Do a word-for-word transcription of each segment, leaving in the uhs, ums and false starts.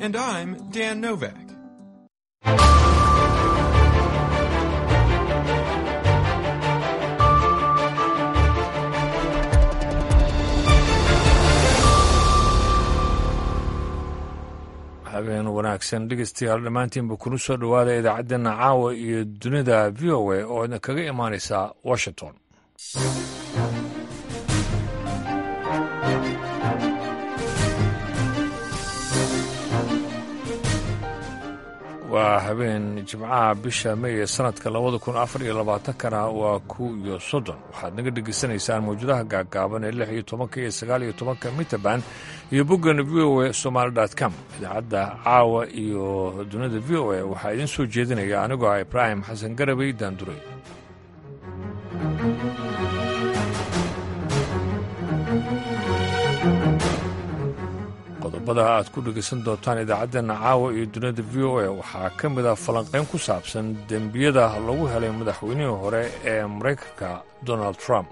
And I'm Dan Novak. habeen wanaagsan dhegeystayaal dhammaantiinba kuna soo dhowaada idaacaddeena caawa iyo dunida v o a oo idin kaga imaanaysa washington. waa habeen jimcaha bisha may ee sanadka labada kun afar iyo labaatankana waa ku iyo soddon waxaad naga dhegeysanaysaan mawjadaha gaagaaban ee lix iyo tobanka iyo sagaal iyo tobanka mitrband iyo boggan v o a somaali dot com. idaacadda caawa iyo dunida v o a waxaa idiin soo jeedinaya anigoo ah ibraahim xasan garabay daanduray. qodobada aad ku dhegaysan doontaan idaacaddeena caawa iyo dunida v o a waxaa ka mid ah falanqayn ku saabsan dembiyada lagu helay madaxweynihii hore ee maraykanka donald trump.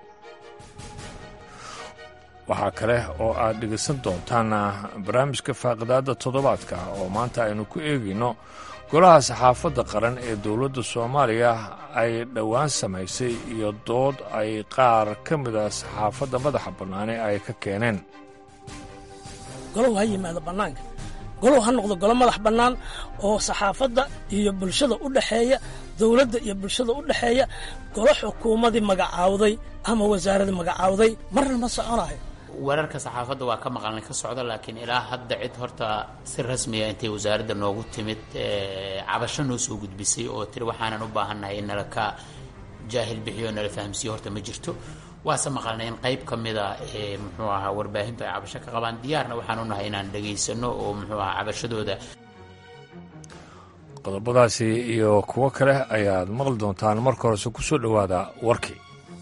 waxaa kale oo aad dhegaysan doontaan barnaamijka faaqidaadda toddobaadka oo maanta aynu ku eegayno golaha saxaafadda qaran ee dowladda soomaaliya ay dhowaan samaysay iyo dood ay qaar ka mida saxaafadda madaxa bannaane ay ka keeneen. golow ha yimaado bannaanka, golow ha noqdo golo madax bannaan oo saxaafadda iyo bulshada u dhexeeya, dawladda iyo bulshada u dhexeeya, golo xukuumadii magacaawday ama wasaaradii magacaawday marna ma soconayo. wararka saxaafadda waa ka maqalnay ka socda, laakiin ilaa hadda cid horta si rasmiya intay wasaaradda noogu timid cabasho noo soo gudbisay oo tiri waxaanan u baahannahay in nala ka jaahil bixiyo o nala fahamsiiyo horta ma jirto. waase maqalnay in qayb ka mida ee muxuu ahaa warbaahintu ay cabasho ka qabaan, diyaarna waxaan u nahay inaan dhegaysano oo muxuu ahaa cabashadooda. qodobadaasi iyo kuwo kale ayaad maqli doontaan. marka horese ku soo dhowaada warkii.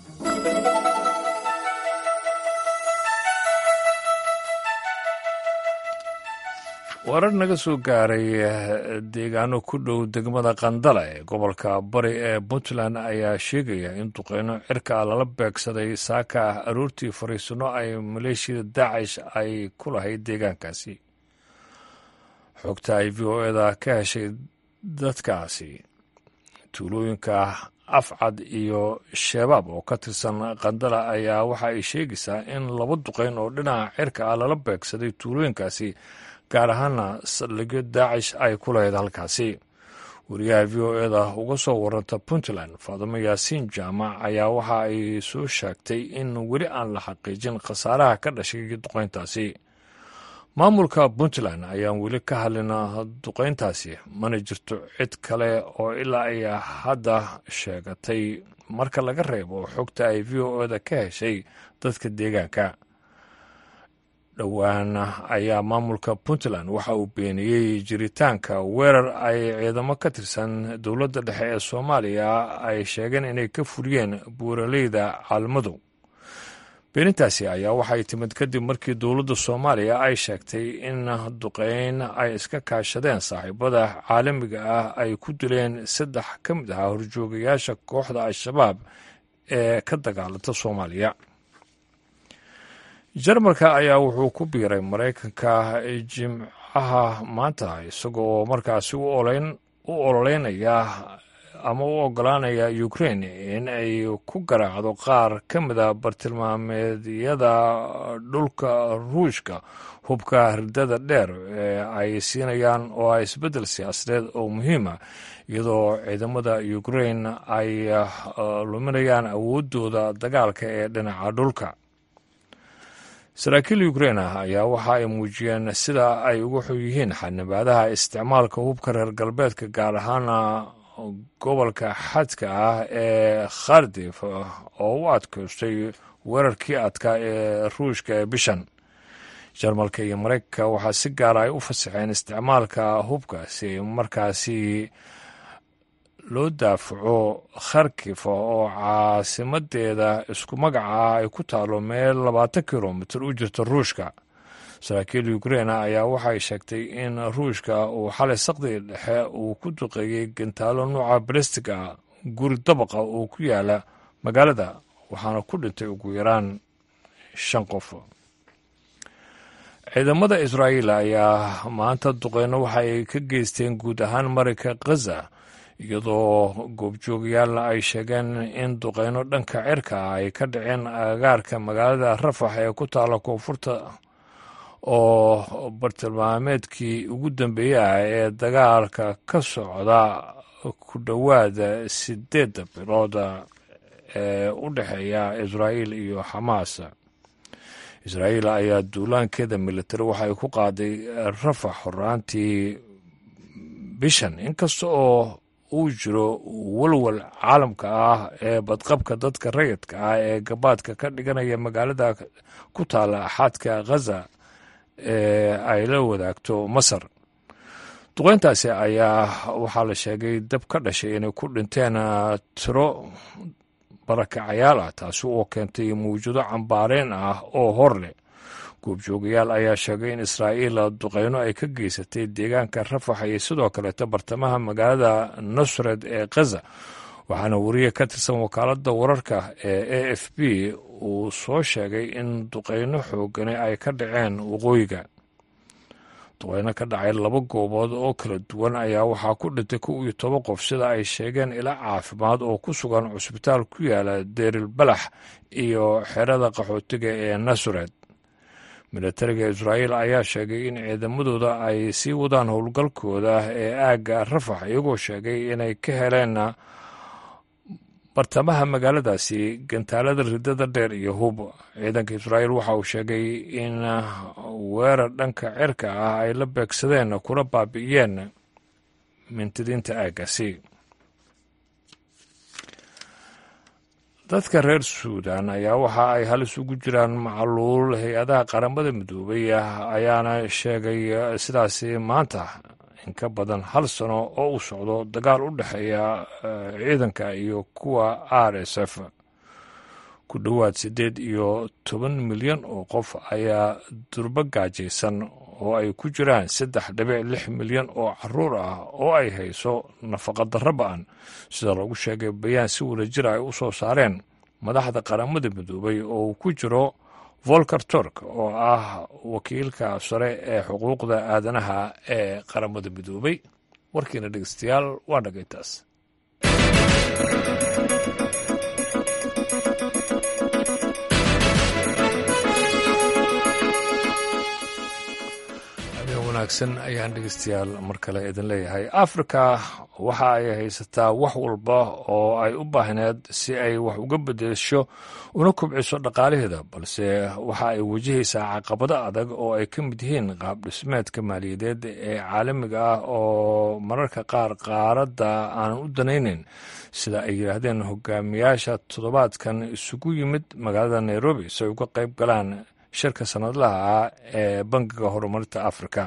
warar naga soo gaaray deegaano ku dhow degmada qandala ee gobolka bari ee puntland ayaa sheegaya in duqeyno cirka lala beegsaday saaka ah aroortii fariisano ay maleeshiyada daacish ay ku lahayd deegaankaasi. xogta ay v o eda ka heshay dadkaasi tuulooyinka afcad iyo shabaab oo ka tirsan qandala ayaa waxa ay sheegaysaa in laba duqeyn oo dhinaca cirka ah lala beegsaday tuulooyinkaasi, gaar ahaana saldhigyo daacish ay ku lahayd halkaasi. wariyaha v o eda uga soo waranta puntland faadimo yaasiin jaamac ayaa waxa ay soo sheegtay in weli aan la xaqiijin khasaaraha ka dhashay duqeyntaasi. maamulka puntland ayaan weli ka hadlin duqeyntaasi, mana jirto cid kale oo ilaa ay hadda sheegatay marka laga reebo xogta ay v o eda ka heshay dadka deegaanka. dhowaan ayaa maamulka puntland waxa uu beeniyey jiritaanka weerar ay ciidamo ka tirsan dowladda dhexe ee soomaaliya ay sheegeen inay ka fuliyeen buuraleyda caalmadow. beenintaasi ayaa waxay timid kadib markii dowladda soomaaliya ay sheegtay in duqeyn ay iska kaashadeen saaxiibada caalamiga ah ay ku dileen saddex ka mid ahaa horjoogayaasha kooxda al-shabaab ee ka dagaalanta soomaaliya. jarmalka ayaa wuxuu ku biiray maraykanka jimcaha maanta isagoo markaasi u ololeynaya ama u ogolaanaya ukraine in ay ku garaacdo qaar ka mida bartilmaameedyada dhulka ruushka hubka ridada dheer ee ay siinayaan oo ah isbeddel siyaasadeed oo muhiima, iyadoo ciidamada ukraine ay luminayaan awooddooda dagaalka ee dhinaca dhulka. saraakiil ukraine ah ayaa waxa ay muujiyeen sida ay uga xun yihiin xanibaadaha isticmaalka hubka reer galbeedka, gaar ahaana gobolka xadka ah ee khardif oo u adkaystay weerarkii adkaa ee ruushka ee bishan. jarmalka iyo maraykanka waxaa si gaara ay u fasaxeen isticmaalka hubka si ay markaasi loo daafaco kharkif oo caasimadeeda isku magaca ay ku taalo meel labaatan kilomitir u jirta ruushka. saraakiil ukraine ayaa waxay sheegtay in ruushka uu xalay saqdii dhexe uu ku duqeeyey gantaalo nuuca balastiga guri dabaqa oo ku yaala magaalada, waxaana ku dhintay ugu yaraan shan qof. ciidamada israa'iil ayaa maanta duqeyno waxa ay ka geysteen guud ahaan marinka khaza iyadoo goobjoogayaalna ay sheegeen in duqeyno dhanka cirka ah ay ka dhaceen agagaarka magaalada rafax ee ku taalla koonfurta oo bartilmaameedkii ugu dambeeyey ah ee dagaalka ka socda ku dhowaada sideedda bilood ee u dhexeeya israa'iil iyo xamaas. israa'iil ayaa duulaankeeda militari waxay ku qaaday rafax horaantii bishan inkasta oo uu jiro walwal caalamka ah ee badqabka dadka rayidka ah ee gabaadka ka dhiganaya magaalada ku taalla axaadka khaza ee ay la wadaagto masar. duqeyntaasi ayaa waxaa la sheegay dab ka dhashay inay ku dhinteen tiro barakacayaal ah taasi oo keentay mawjado cambaareen ah oo hor leh. goobjoogayaal ayaa sheegay in israa'iil duqeyno ay ka geysatay deegaanka rafax iyo sidoo kaleeta bartamaha magaalada nusred ee khaza waxaana wariye ka tirsan wakaaladda wararka ee a f b uu soo sheegay in duqeyno xoogani ay ka dhaceen waqooyiga. duqeyno ka dhacay laba goobood oo kala duwan ayaa waxaa ku dhintay kow iyo toban qof sida ay sheegeen ila caafimaad oo ku sugan cusbitaal ku yaala deeril balax iyo xerada qaxootiga ee nasured. militariga israa'iil ayaa sheegay in ciidamadooda ay sii wadaan howlgalkooda ee aagga rafax iyagoo sheegay inay ka heleen bartamaha magaaladaasi gantaalada ridada dheer iyo hub. ciidanka israa'iil waxa uu sheegay in weerar dhanka cirka ah ay la beegsadeen kuna baabi'iyeen mintidiinta aaggaasi. dadka reer suudan ayaa waxa ay halis ugu jiraan macluul. hay-adaha qaramada midoobay ayaana sheegay sidaasi maanta in ka badan hal sano oo uu socdo dagaal u dhexeeya ciidanka iyo kuwa r s f. ku dhowaad siddeed iyo toban milyan oo qof ayaa durbo gaajaysan oo ay ku jiraan saddex dhibic lix milyan oo caruur ah oo ay hayso nafaqadarro ba-an sida lagu sheegay bayaan si wada jir ay u soo saareen madaxda qaramada midoobay oo uu ku jiro volker turk oo ah wakiilka sare ee xuquuqda aadanaha ee qaramada midoobay. warkiina dhegeystayaal waa dhagaytaas. wanaagsan ayaan dhegeystayaal mar kale idin leeyahay. afrika waxa ay haysataa wax walba oo ay u baahneed si ay wax uga bedesho una kobciso dhaqaalaheeda, balse waxa ay wajahaysaa caqabado adag oo ay ka mid yihiin qaab dhismeedka maaliyadeed ee caalamiga ah oo mararka qaar qaaradda aanan u danaynin, sida ay yidhaahdeen hogaamiyaasha toddobaadkan isugu yimid magaalada nairobi si ay uga qayb galaan shirka sanadlaha ah ee bangiga horumarinta afrika.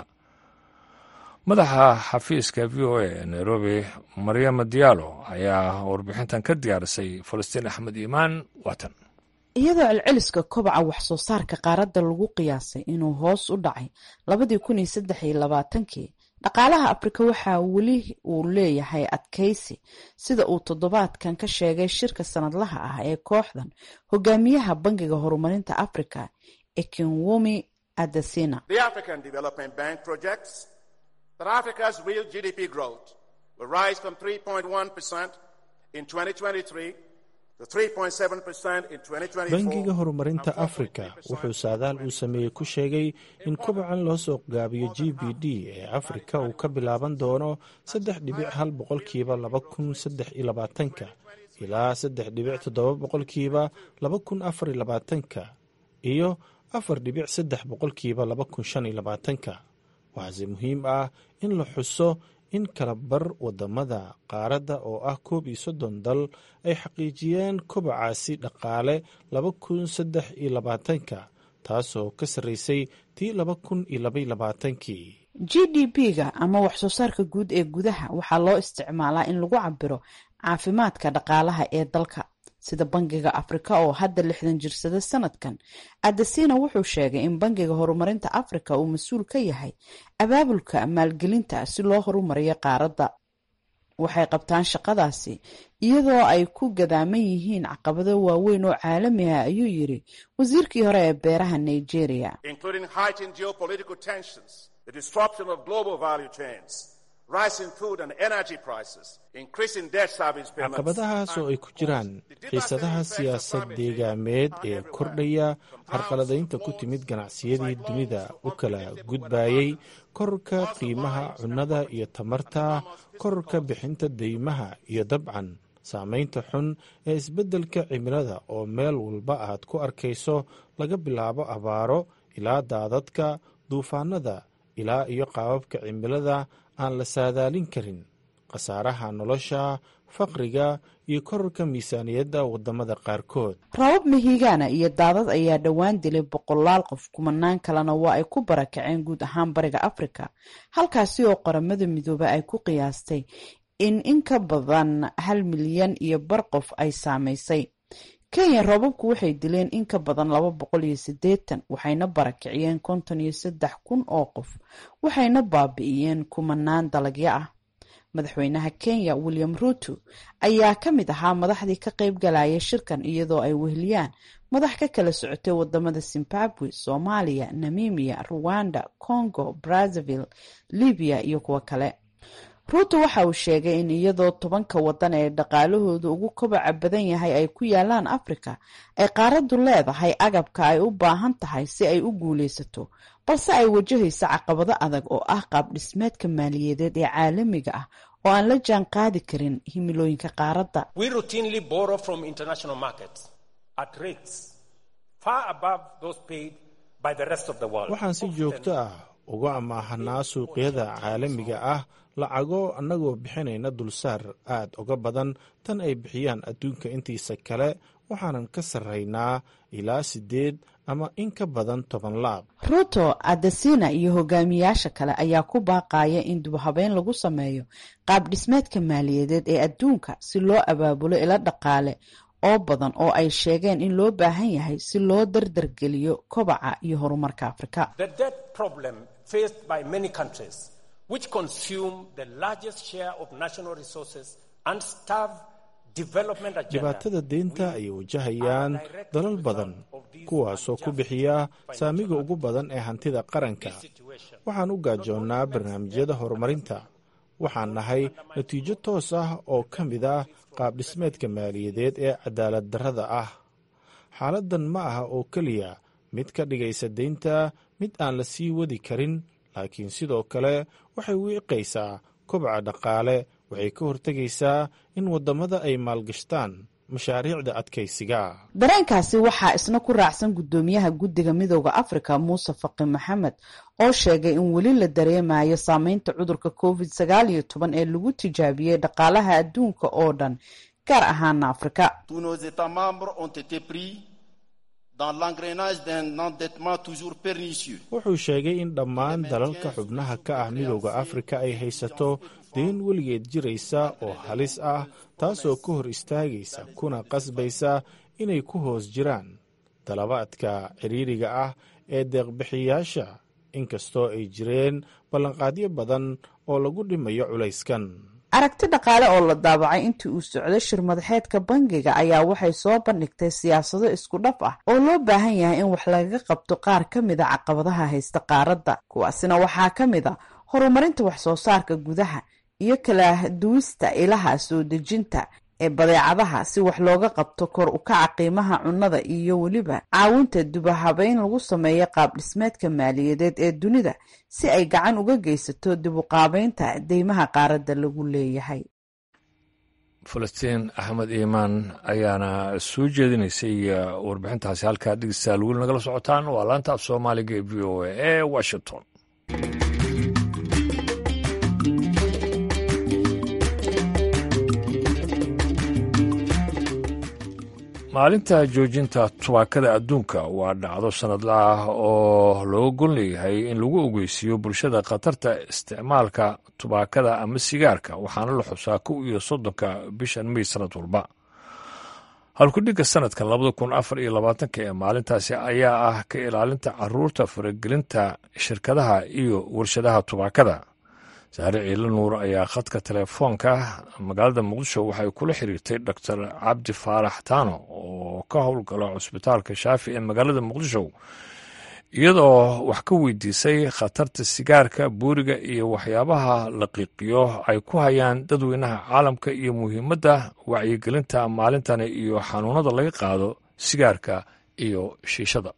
madaxa xafiiska v o a ee nairobi maryama diyaalo ayaa warbixintan ka diyaarisay. falastiin axmed iimaan watan. iyadoo celceliska kobaca wax soo saarka qaaradda lagu qiyaasay inuu hoos u dhacay labadii kun iyo saddex iyo labaatankii, dhaqaalaha afrika waxaa weli uu leeyahay adkaysi, sida uu toddobaadkan ka sheegay shirka sanadlaha ah ee kooxdan hogaamiyaha bangiga horumarinta afrika Ekinwumi Adesina. The African Development Bank projects that Africa's real G D P growth will rise from three point one percent in twenty twenty-three to three point seven percent in twenty twenty-four. Bangiga horumarinta Afrika wuxuu saadaal uu sameeyey ku sheegay in kobacan loo soo gaabiyo G B D ee Afrika uu ka bilaaban doono saddex dhibic hal boqolkiiba laba kun saddex iyo labaatanka ilaa saddex dhibic toddoba boqolkiiba laba kun afar iyo labaatanka iyo afar dhibic saddex boqolkiiba laba kun shan iyo labaatanka. waxaase muhiim ah in la xuso in kala bar wadamada qaaradda oo ah koob iyo soddon dal ay xaqiijiyeen kobacaasi dhaqaale laba kun saddex iyo labaatanka, taasoo ka sarreysay tii laba kun iyo laba iyo labaatankii. G D P-ga ama wax soo saarka guud ee gudaha waxaa loo isticmaalaa in lagu cabiro caafimaadka dhaqaalaha ee dalka, sida bangiga afrika oo hadda lixdan jirsada sanadkan. Adesina wuxuu sheegay in bangiga horumarinta afrika uu mas-uul ka yahay abaabulka maalgelinta si loo horumariyo qaaradda. waxay qabtaan shaqadaasi iyadoo ay ku gadaaman yihiin caqabado waaweyn oo caalami ah, ayuu yidhi wasiirkii hore ee beeraha Nigeria. caqabadahaas oo ay ku jiraan xiisadaha siyaasad deegaameed ee kordhaya, carqaladaynta ku timid ganacsiyadii dunida u kala gudbayay, kororka qiimaha cunnada iyo tamarta, kororka bixinta deymaha iyo dabcan saamaynta xun ee isbeddelka cimilada oo meel walba aad ku arkayso, laga bilaabo abaaro ilaa daadadka, duufaanada ilaa iyo qaababka cimilada aan la saadaalin karin, khasaaraha nolosha, faqriga iyo kororka miisaaniyadda waddamada qaarkood. rabab mihigaana iyo daadad ayaa dhowaan dilay boqolaal qof, kumanaan kalena waa ay ku barakaceen guud ahaan bariga Afrika, halkaasi oo qaramada midoobay ay ku qiyaastay in in ka badan hal milyan iyo bar qof ay saamaysay. Kenya roobabku waxay dileen in ka badan laba boqol iyo siddeetan, waxayna barakiciyeen konton iyo saddex kun oo qof, waxayna baabi'iyeen kumanaan dalagyo ah. Madaxweynaha Kenya William Ruto ayaa ka mid ahaa madaxdii ka qayb galaya shirkan, iyadoo ay weheliyaan madax ka kala socotay wadamada Zimbabwe, Soomaaliya, Namibia, Rwanda, Congo, Brazzaville, Libya iyo kuwa kale. Ruto waxa uu sheegay in iyadoo tobanka wadan ee dhaqaalahoodu ugu kobaca badan yahay ay ku yaalaan Afrika, ay qaaraddu leedahay agabka ay u baahan tahay si ay u guulaysato, balse ay wajahayso caqabado adag oo ah qaab dhismeedka maaliyadeed ee caalamiga ah oo aan la jaan qaadi karin himilooyinka qaaradda. We routinely borrow from international markets at rates far above those paid by the rest of the world. Waxaan si joogto ah uga amaahanaa suuqyada caalamiga ah lacago annagoo bixinayna dulsaar aad uga badan tan ay bixiyaan adduunka intiisa kale, waxaanan ka sarraynaa ilaa sideed ama in ka badan toban laab. Ruto, Adesina iyo hogaamiyaasha kale ayaa ku baaqaya in dib u habeyn lagu sameeyo qaab dhismeedka maaliyadeed ee adduunka si loo abaabulo ilo dhaqaale oo badan oo ay sheegeen in loo baahan yahay si loo dardargeliyo kobaca iyo horumarka Afrika. The debt problem faced by many countries which consume the largest share of national resources and starve development agenda. Dhibaatada deynta ay wajahayaan dalal badan kuwaasoo ku bixiya saamiga ugu badan ee hantida qaranka. Waxaan u gaajoonnaa barnaamijyada horumarinta. Waxaan nahay natiijo toos ah oo ka mid ah qaab dhismeedka maaliyadeed ee cadaalad darrada ah. Xaaladdan ma aha oo keliya mid ka dhigaysa deynta mid aan la sii wadi karin, laakiin sidoo kale waxay wiiqaysaa kobaca dhaqaale, waxay ka hortegaysaa in waddamada ay maalgashtaan mashaariicda adkaysiga. Dareenkaasi waxaa isna ku raacsan guddoomiyaha guddiga midowda Afrika Muuse Faqi Maxamed oo sheegay in weli la dareemayo saameynta cudurka covid sagaal iyo toban ee lagu tijaabiyey dhaqaalaha adduunka oo dhan, gaar ahaan Afrika. Tous nos États membres ont été pris dans l'engrenage d'un endettement toujours pernicieux. Wuxuu sheegay in dhammaan dalalka xubnaha ka ah midowda Afrika ay haysato deyn weligeed jiraysa oo halis ah, taasoo ka hor istaagaysa kuna qasbaysa inay ku hoos jiraan dalabaadka ciriiriga ah ee deeqbixiyaasha, inkastoo ay jireen ballanqaadyo badan oo lagu dhimayo culayskan. Aragti dhaqaale oo la daabacay intii uu socday shir madaxeedka bangiga ayaa waxay soo bandhigtay siyaasado isku dhaf ah oo loo baahan yahay in wax laga qabto qaar ka mid a caqabadaha haysta qaaradda. Kuwaasina waxaa ka mid a horumarinta wax soo saarka gudaha iyo kala duwista ilaha soo dejinta ee badeecadaha si wax looga qabto kor u kaca qiimaha cunnada iyo weliba caawinta dib u habeyn lagu sameeyo qaab dhismeedka maaliyadeed ee dunida si ay gacan uga geysato dib u qaabeynta deymaha qaaradda lagu leeyahay. Falastiin Axmed Iimaan ayaana soo jeedinaysay warbixintaasi. halkaa dhegeystayaal weli nagala socotaan waa laanta af Soomaaliga ee V O A ee Washington. maalinta joojinta tubaakada adduunka waa dhacdo sanadla ah oo looga gon leeyahay in lagu ogeysiiyo bulshada khatarta isticmaalka tubaakada ama sigaarka, waxaana la xusaa kow iyo soddonka bishan May sanad walba. halkudhigga sanadkan labada kun afar iyo labaatanka ee maalintaasi ayaa ah ka ilaalinta caruurta faragelinta shirkadaha iyo warshadaha tubaakada. saare ciilo nuur ayaa khadka telefoonka magaalada muqdisho waxay kula xiriirtay doctor cabdi faarax taano oo ka howlgala cusbitaalka shaafi ee magaalada muqdisho iyadoo wax ka weydiisay khatarta sigaarka buuriga iyo waxyaabaha la qiiqiyo ay ku hayaan dadweynaha caalamka iyo muhiimadda wacyigelinta maalintani iyo xanuunada laga qaado sigaarka iyo shiishada.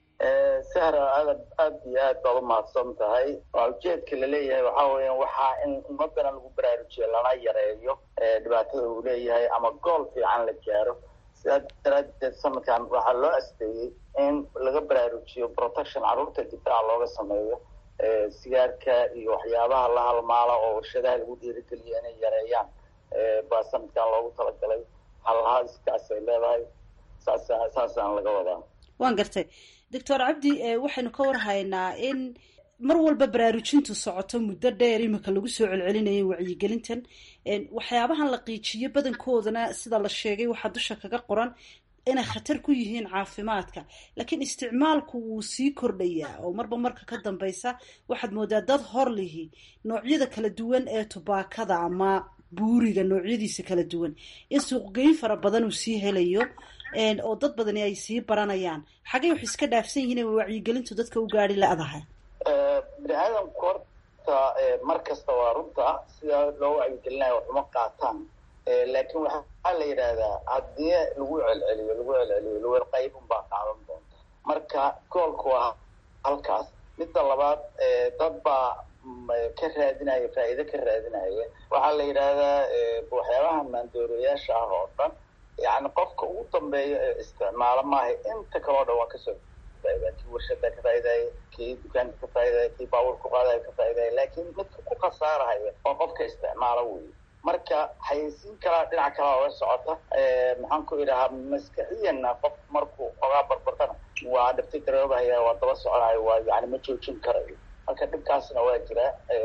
sahra aad aad iyo aad baad u mahadsan tahay. ujeedka laleeyahay waxaa weeyaan waxaa in ummadana lagu baraarujiyo lana yareeyo dhibaatada uu leeyahay ama gool fiican la gaaro. sidaa daraadeed sanadkan waxaa loo asteeyey in laga baraarujiyo protection carruurta difaaca looga sameeyo sigaarka iyo waxyaabaha la halmaala oo warshadaha lagu dhiirigeliyo inay yareeyaan baa sanadkan loogu talagalay. halhaaskaas ay leedahay saas saasaan laga wadaa. waan gartay doctor cabdi, waxaynu ka warhaynaa in mar walba baraarujintu socoto muddo dheer imika lagu soo celcelinayay wacyigelintan. waxyaabahan la qiijiyo badankoodana sida la sheegay waxaa dusha kaga qoran inay khatar ku yihiin caafimaadka, laakiin isticmaalku wuu sii kordhayaa oo marba marka ka dambeysa waxaad moodaa dad hor lihi noocyada kala duwan ee tubaakada ama buuriga noocyadiisa kala duwan in suuqgeyn fara badan uu sii helayo oo dad badani ay sii baranayaan. xagay wax iska dhaafsan yihiin in wacyigelintu dadka u gaari la-dahay? bini aadamku horta mar kasta waa runta sida loo wacyigelinayo waxuma qaataan, laakiin waxaa la yidhaahdaa haddii lagu celceliyo lagu celceliyo lawel qayb unbaa qaadan doonta. marka goolku waa halkaas. midda labaad dad baa ka raadinaya faa'iido ka raadinaya. waxaa la yidhaahdaa waxyaabaha maandooreyaasha ah oo dhan yani qofka ugu dambeeya ee isticmaalo maaha, inta kaloo dhan waa kasoo faa'iida. kii warshada ka faa'iidaya, kii dukaanka ka faa'iidaya, kii baabuur ku qaadaya ka faa'iidaya, laakiin midka ku khasaarahaya oo qofka isticmaalo wey. marka xayeysiin kalaa dhinac kalaa oga socota. maxaan ku idhahaa maskaxiyana qof markuu ogaa barbartana waa dhibti garoobahaya, waa daba soconayo, waa yani ma joojin karayo. marka dhibkaasna waa jira.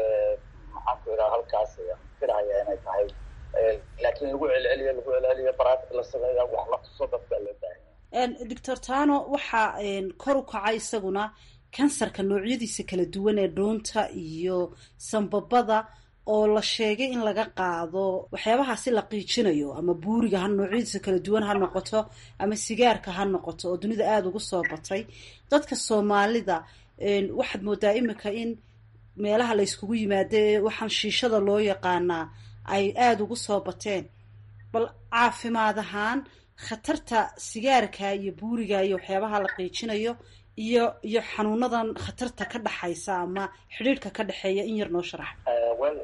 maxaan ku idhaha halkaas filahaya inay tahay, laakiin lagu celceliyo lagu celceliyo baraatik la sameeya wax la tuso dadka loo baahanya. doctor Tano, waxaa kor u kacay isaguna kansarka noocyadiisa kala duwan ee dhuunta iyo sanbabada oo la sheegay in laga qaado waxyaabahaasi la qiijinayo, ama buuriga ha noocyadiisa kala duwan ha noqoto ama sigaarka ha noqoto oo dunida aada ugu soo batay. dadka Soomaalida waxaad moodaa imika in meelaha la iskugu yimaado waxaan shiishada loo yaqaanaa ay aada ugu soo bateen. bal caafimaad ahaan khatarta sigaarka iyo buuriga iyo waxyaabaha la qiijinayo iyo iyo xanuunadan khatarta ka dhaxaysa ama xidhiidhka ka dhexeeya in yar noo sharax. wel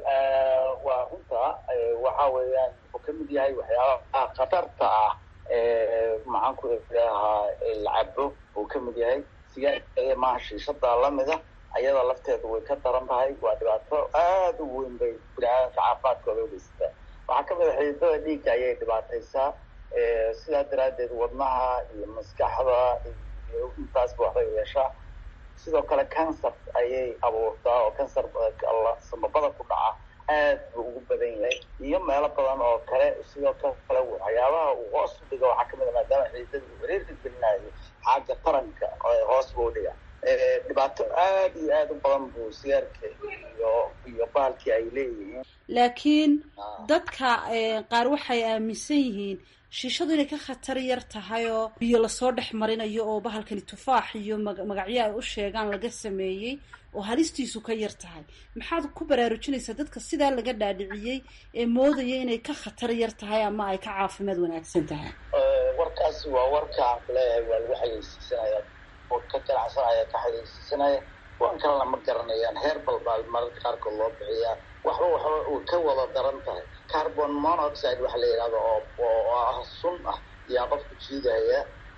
waa runta waxa weeyaan wuxuu ka mid yahay waxyaabaha khatarta ah maxaan ku idhahaa lacabo uu ka mid yahay. sigaarka maaha shiishada lamida, ayada lafteedu way ka daran tahay. waa dhibaato aada u weyn bay biniaadamka caafimaadkooda ugeystaa. waxaa kamid a xididada dhiigga ayay dhibaataysaa. sidaa daraadeed wadnaha iyo maskaxda iyo intaasba waxbay yeeshaa. sidoo kale kansar ayay abuurtaa oo kansar samabada ku dhaca aad buu ugu badan yahay, iyo meelo badan oo kale. sidoo kale waxyaabaha uu hoos u dhiga waxaa kamid a maadaama xididada uu wareerka gelinayo xagga taranka hoos buu dhiga. dhibaato aada iyo aada u badan buu sigaarka iyo iyo bahalkii ay leeyihiin. laakiin dadka qaar waxay aaminsan yihiin shiishadu inay ka khatar yar tahay oo biyo lasoo dhex marinayo oo bahalkani tufaax iyo magacyo ay u sheegaan laga sameeyey oo halistiisu ka yar tahay. maxaad ku baraarujinaysaa dadka sidaa laga dhaadhiciyey ee moodaya inay ka khatar yar tahay ama ay ka caafimaad wanaagsan tahay? warkaasi waa warka aan kuleeyahay waa lagu xayeysiisanaya oo ka ganacsanaya ka xayeysiisanaya. kuwan kalena ma garanayaan. heer balbaal mararka qaarkood loo bixiyaa. waxba waxba uu ka wada daran tahay. carbon monoxide waxa la yidhahdo oo oo ah sun ah yaa qofku jiidaya.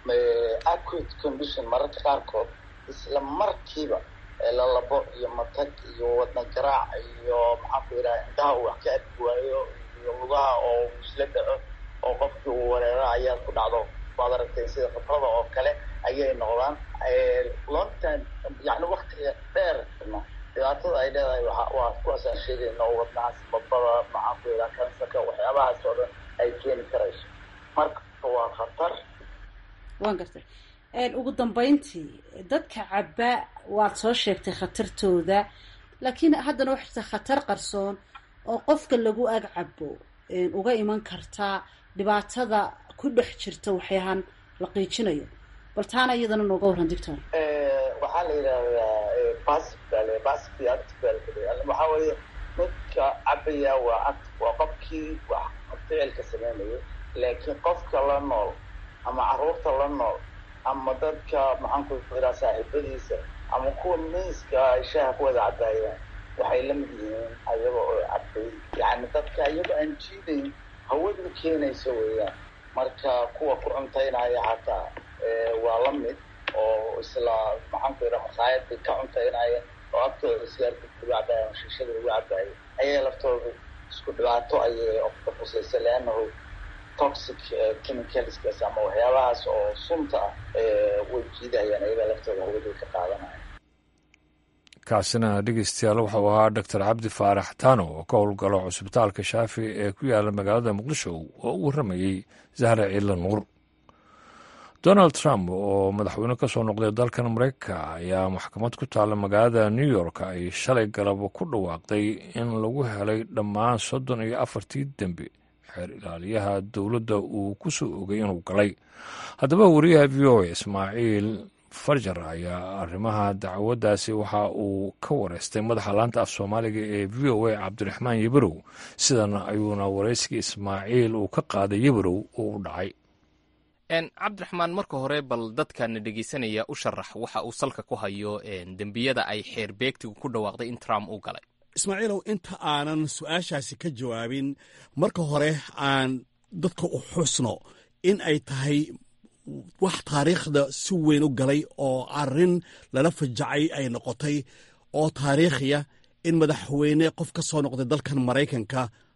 acute condition mararka qaarkood isla markiiba lalabo iyo matag iyo wadna garaac iyo maxaan ku yidhaha indhaha uu wax ka arki waayo iyo lugaha oo isla dhaco oo qofkii uu wareera ayaa ku dhacdo. waad aragtay sida khatrada oo kale ayay noqdaan. long time yani waktiga dheer dhibaatada ay leedahay waa kuwaasaan sheegayna oo wadnaha sababada maxaan ku yidhaha kansarka waxyaabahaas oo dhan ay keeni karayso. marka waa khatar. waan gartay. ugu dambeyntii dadka caba waad soo sheegtay khatartooda, laakiin haddana wax jirta khatar qarsoon oo qofka lagu ag cabo uga iman kartaa dhibaatada ku dhex jirta waxyaahan la qiijinayo. bal taana iyadana nooga warran doctor. waxaa la yidhaahdaa passive passive active waxaa weeye midka cabaya waa active waa qofkii wax ficilka samaynayo, laakiin qofka la nool ama caruurta la nool ama dadka maxaan ku firaa saaxiibadiisa ama kuwa miiska ay shaaha ku wada cabaayaan waxay la mid yihiin ayaga oo cabay, yacni dadka iyaga aan jiidayn hawadu keenayso weeyaan. marka kuwa ku cuntaynaya xataa waa la mid oo isla maxaan ku firaa maqaayadda ka cuntaynaya oo agtooda sigaarka lagu cabaaya ama shiishada lagu cabaaya ayay laftooda isku dhibaato ayay qofka khusaysa, leannahu toxic chemicalskaas ama waxyaabahaas oo sunta ah way jiidayaan ayaga laftooda hawaday ka qaadanaya. kaasina dhegeystayaal wuxuu ahaa doctor cabdi faarax tano oo ka howlgalo cusbitaalka shaafi ee ku yaala magaalada muqdisho oo u warramayey zahra ciila nuur. donald trump oo madaxweyne ka soo noqday dalkan maraykanka ayaa maxkamad ku taalla magaalada new york ay shalay galabo ku dhawaaqday in lagu helay dhammaan soddon iyo afartii dembi xeer ilaaliyaha dowladda uu ku soo ogay inuu galay. haddaba wariyaha v o a ismaaciil farjar ayaa arrimaha dacwaddaasi waxa uu ka wareystay madaxa laanta af soomaaliga ee v o a cabdiraxmaan yabarow, sidan ayuuna warayskii ismaaciil uu ka qaaday yabarow uu u dhacay. cabdiraxmaan, marka hore bal dadkana dhegeysanaya u sharax waxa uu salka ku hayo dembiyada ay xeer beegtigu ku dhawaaqday in Trump uu galay. ismaaciilow, inta aanan su-aashaasi ka jawaabin, marka hore aan dadka u xusno in ay tahay wax taariikhda si weyn u galay oo arrin lala fajacay ay noqotay oo taariikhiya in madaxweyne qof ka soo noqday dalkan maraykanka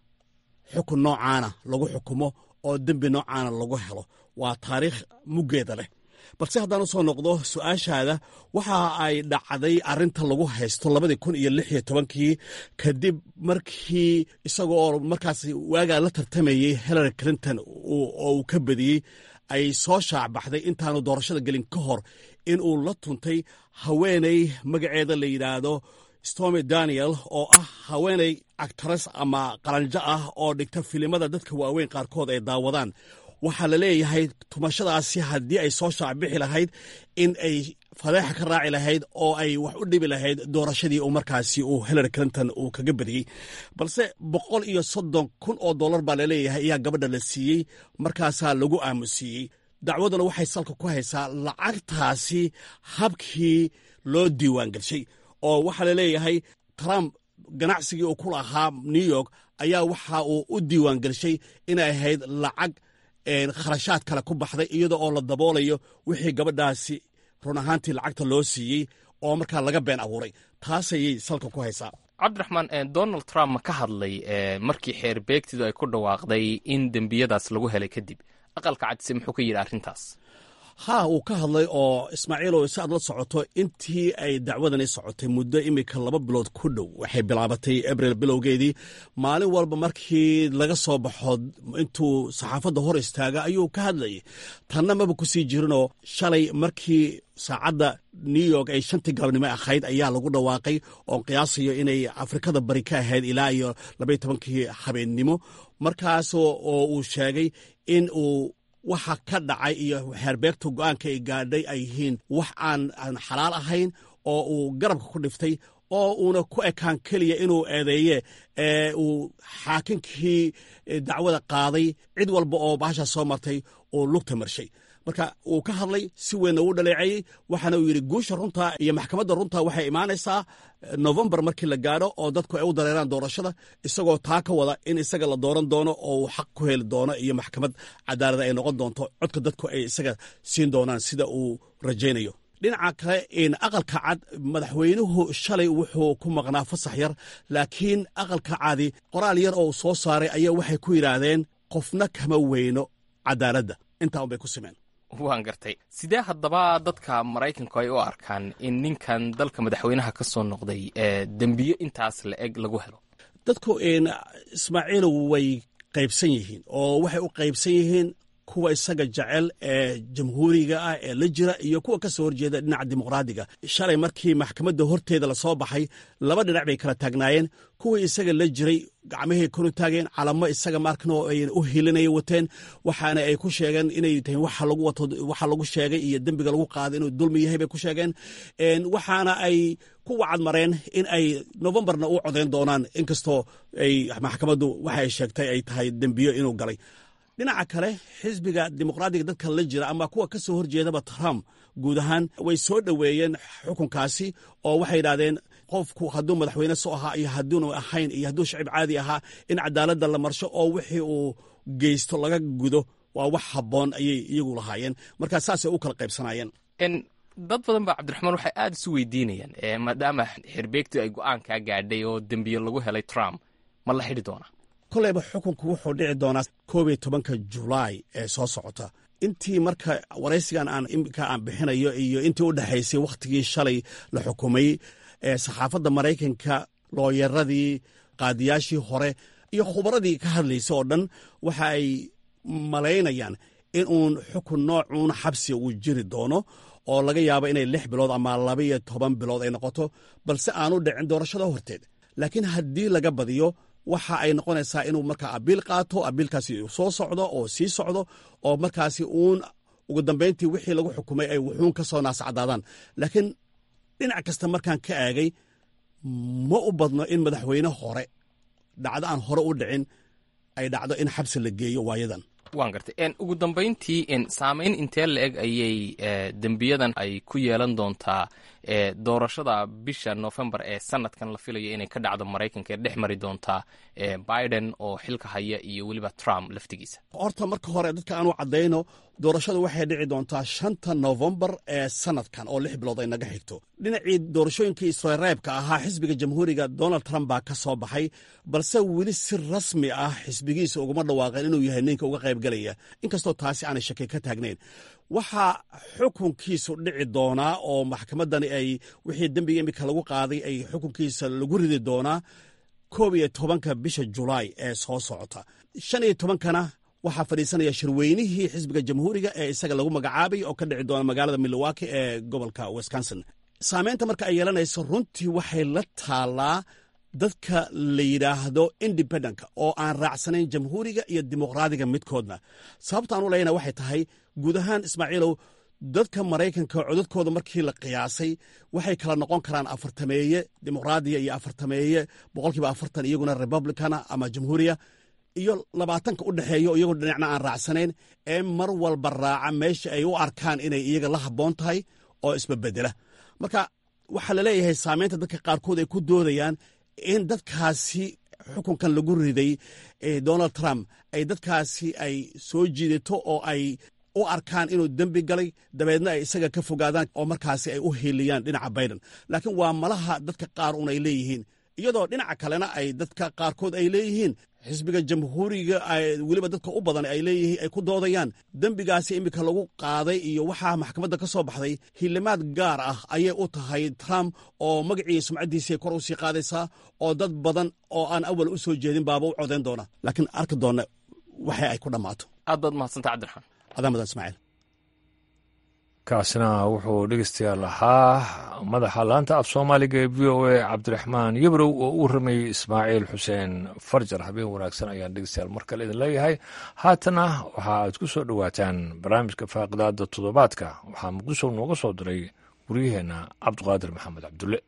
xukun noocaana lagu xukumo oo dembi noocaana lagu helo. waa taariikh muggeeda leh. balse haddaan u soo noqdo su-aashaada, waxa ay dhacday arrinta lagu haysto labadii kun iyo lix iyo tobankii kadib markii isagoo markaas waagaa la tartamayey Hillary Clinton oo uu ka badiyey ay soo shaacbaxday intaanu doorashada gelin ka hor in uu la tuntay haweeney magaceeda la yidhaahdo Stormy Daniel oo ah haweeney actress ama qaranjo ah oo dhigta filimada dadka waaweyn qaarkood ay daawadaan. waxaa la leeyahay tumashadaasi haddii ay soo shaacbixi lahayd in ay fadeexa ka raaci lahayd oo ay wax u dhibi lahayd doorashadii uu markaasi uu Hillary Clinton uu kaga badiyey. balse boqol iyo soddon kun oo dollar baa laleeyahay ayaa gabadha la siiyey, markaasaa lagu aamusiiyey. dacwaduna waxay salka ku haysaa lacagtaasi habkii loo diiwaan gelshay, oo waxaa laleeyahay Trump ganacsigii uu ku lahaa New York ayaa waxa uu u diiwaan gelshay inay ahayd lacag kharashaad kale ku baxday iyada oo la daboolayo wixii gabadhaasi run ahaantii lacagta loo siiyey oo markaa laga been abuuray. taasayay salka ku haysaa. cabdiraxmaan, donald trump ma ka hadlay markii xeer beegtidu ay ku dhawaaqday in dembiyadaas lagu helay kadib? aqalka cadise muxuu ka yidhi arrintaas? haa, uu ka hadlay oo ismaaciilow, si aad la socoto intii ay dacwadani socotay muddo imika laba bilood ku dhow, waxay bilaabatay abril bilowgeedii. maalin walba markii laga soo baxo intuu saxaafadda hor istaaga ayuu ka hadlayay. tanna maba ku sii jirinoo shalay markii saacadda New York ay shantii galabnimo ahayd ayaa lagu dhawaaqay oo qiyaasayo inay Afrikada bari ka ahayd ilaa iyo labaiyo tobankii habeennimo, markaas oo uu sheegay in uu waxa ka dhacay iyo xeerbeegta go-aanka ay gaadhay ay yihiin wax aan aan xalaal ahayn, oo uu garabka ku dhiftay oo uuna ku ekaan keliya inuu eedeeye ee uu xaakinkii dacwada qaaday cid walba oo bahashaa soo martay oo lugta marshay. marka uu ka hadlay si weynna uu dhaleeceeyey, waxaana uu yidhi guusha runta iyo maxkamadda runta waxay imaanaysaa November markii la gaadho oo dadku ay u dareeraan doorashada, isagoo taa ka wada in isaga la dooran doono oo uu xaq ku heli doono iyo maxkamad cadaalada ay noqon doonto, codka dadku ay isaga siin doonaan sida uu rajaynayo. dhinaca kale in aqalka cad madaxweynuhu shalay wuxuu ku maqnaa fasax yar, laakiin aqalka cadi qoraal yar oo soo saaray ayaa waxay ku yidhaahdeen qofna kama weyno cadaaladda. intaa un bay ku simeen. waan gartay. sidee haddaba dadka maraykanku ay u arkaan in ninkan dalka madaxweynaha ka soo noqday ee dembiyo intaas la eg lagu helo? dadku ismaaciilow way qaybsan yihiin oo waxay u qaybsan yihiin kuwa isaga jecel ee jamhuuriga ah ee la jira iyo kuwa ka soo horjeeda dhinaca dimuqraadiga. shalay markii maxkamadda horteeda lasoo baxay laba dhinac bay kala taagnaayeen. kuwii isaga la jiray gacmahay konu taageen, calamo isaga markana oo ay u hilinaya wateen, waxaana ay ku sheegeen inay tahay waxa lagu wato waxa lagu sheegay iyo dembiga lagu qaaday inuu dulmi yahay bay ku sheegeen. waxaana ay ku wacad mareen in ay Novembarna u codeyn doonaan, inkastoo ay maxkamaddu waxa ay sheegtay ay tahay dembiyo inuu galay. dhinaca kale xisbiga dimuqraadiga dadka la jira ama kuwa ka soo horjeedaba Trump guud ahaan way soo dhoweeyeen xukunkaasi oo waxay yidhahdeen qofku hadduu madaxweyne soo ahaa iyo hadduunu ahayn iyo hadduu shacib caadi ahaa in cadaaladda la marsho oo wixii uu geysto laga gudo waa wax habboon ayay iyagu lahaayeen. markaa saasay u kala qaybsanaayeen. dad badan baa cabdiraxmaan waxay aad isu weydiinayaan maadaama xirbeegtu ay go'aan kaa gaadhay oo dembiye lagu helay Trump ma la xidhi doonaa? koleyba xukunku wuxuu dhici doonaa koob iyo tobanka julaay ee soo socota. intii marka waraysigan aan imika aan bixinayo iyo intii u dhexaysay wakhtigii shalay la xukumay ee saxaafadda Maraykanka, looyaradii, qaadiyaashii hore iyo khubaradii ka hadlaysa oo dhan waxa ay malaynayaan in uun xukun noocuun xabsi uu jiri doono oo laga yaabo inay lix bilood ama laba iyo toban bilood ay noqoto, balse aanu dhicin doorashada horteed. laakiin haddii laga badiyo waxa ay noqonaysaa inuu markaa abiil qaato, abiilkaasi soo socdo oo sii socdo oo markaasi uun ugu dambayntii wixii lagu xukumay ay wuxuun ka soo naascadaadaan. laakiin dhinac kasta markaan ka aagay ma u badno in madaxweyne hore dhacdo aan hore u dhicin ay dhacdo in xabsi la geeyo waayadan. waan gartay ugu dambayntii saamayn intee la eg ayay dembiyadan ay ku yeelan doontaa doorashada bisha November ee sanadkan la filayo inay ka dhacdo Maraykanka ee dhex mari doontaa Biden oo xilka haya iyo weliba Trump laftigiisa? horta marka hore dadka aanu caddayno doorashadu waxay dhici doontaa shanta November ee sanadkan oo lix bilood ay naga xigto. dhinacii doorashooyinkii Israa'iilka ahaa xisbiga jamhuuriga Donald Trump baa ka soo baxay, balse weli si rasmi ah xisbigiisa uguma dhawaaqeen inuu yahay ninka uga qayb galaya, inkastoo taasi aanay shaki ka taagnayn. waxaa xukunkiisu dhici doonaa oo maxkamaddani ay wixii dembiga imika lagu qaaday ay xukunkiisa lagu ridi doonaa koob iyo tobanka bisha Julaay ee soo socota. shan iyo tobankana waxaa fadhiisanaya shirweynihii xisbiga jamhuuriga ee isaga lagu magacaabay oo ka dhici doona magaalada Milwaukee ee gobolka Wisconsin. saamaynta marka ay yeelanayso runtii waxay la taalaa dadka la yidhaahdo independent oo aan raacsanayn jamhuuriga iyo dimuqraadiga midkoodna. sababta aan u leeyna waxay tahay guud ahaan Ismaaciilow dadka Maraykanka codadkooda markii la qiyaasay waxay kala noqon karaan afartameeye dimuqraadiya iyo afartameeye boqolkiiba afartan iyaguna Republicana ama jamhuuriya iyo labaatanka u dhexeeyo iyagoo dhinacna aan raacsanayn ee mar walba raaca meesha ay u arkaan inay iyaga la habboon tahay oo isbabedela. marka waxaa la leeyahay saamaynta dadka qaarkood ay ku doodayaan in dadkaasi xukunkan lagu riday Donald Trump ay dadkaasi ay soo jiidato oo ay u arkaan inuu dembi galay dabeedna ay isaga ka fogaadaan oo markaasi ay u hiiliyaan dhinaca Biden. laakiin waa malaha dadka qaar un ay leeyihiin, iyadoo dhinaca kalena ay dadka qaarkood ay leeyihiin xisbiga jamhuuriga weliba dadka u badan ay leeyihiin ay ku doodayaan dembigaasi imika lagu qaaday iyo waxaa maxkamadda ka soo baxday hilimaad gaar ah ayay u tahay Trump oo magacii sumcadiisii kor u sii qaadaysaa oo dad badan oo aan awal u soo jeedin baaba u codeyn doona. laakiin arki doona waxa ay ku dhammaato. aad baad mahadsanta cabdiraxmaan. adaa mudan Ismaaciil. kaasina wuxuu dhegeystayaal ahaa madaxa laanta af soomaaliga ee v o a cabdiraxmaan yabrow oo u waramayey ismaaciil xuseen farjar. habeen wanaagsan ayaan dhegeystayaal mar kale idin leeyahay. haatana waxa aad ku soo dhowaataan barnaamijka faaqidaada toddobaadka. waxaa muqdisho nooga soo diray wariyaheenna cabdiqaadir maxamed cabdulle.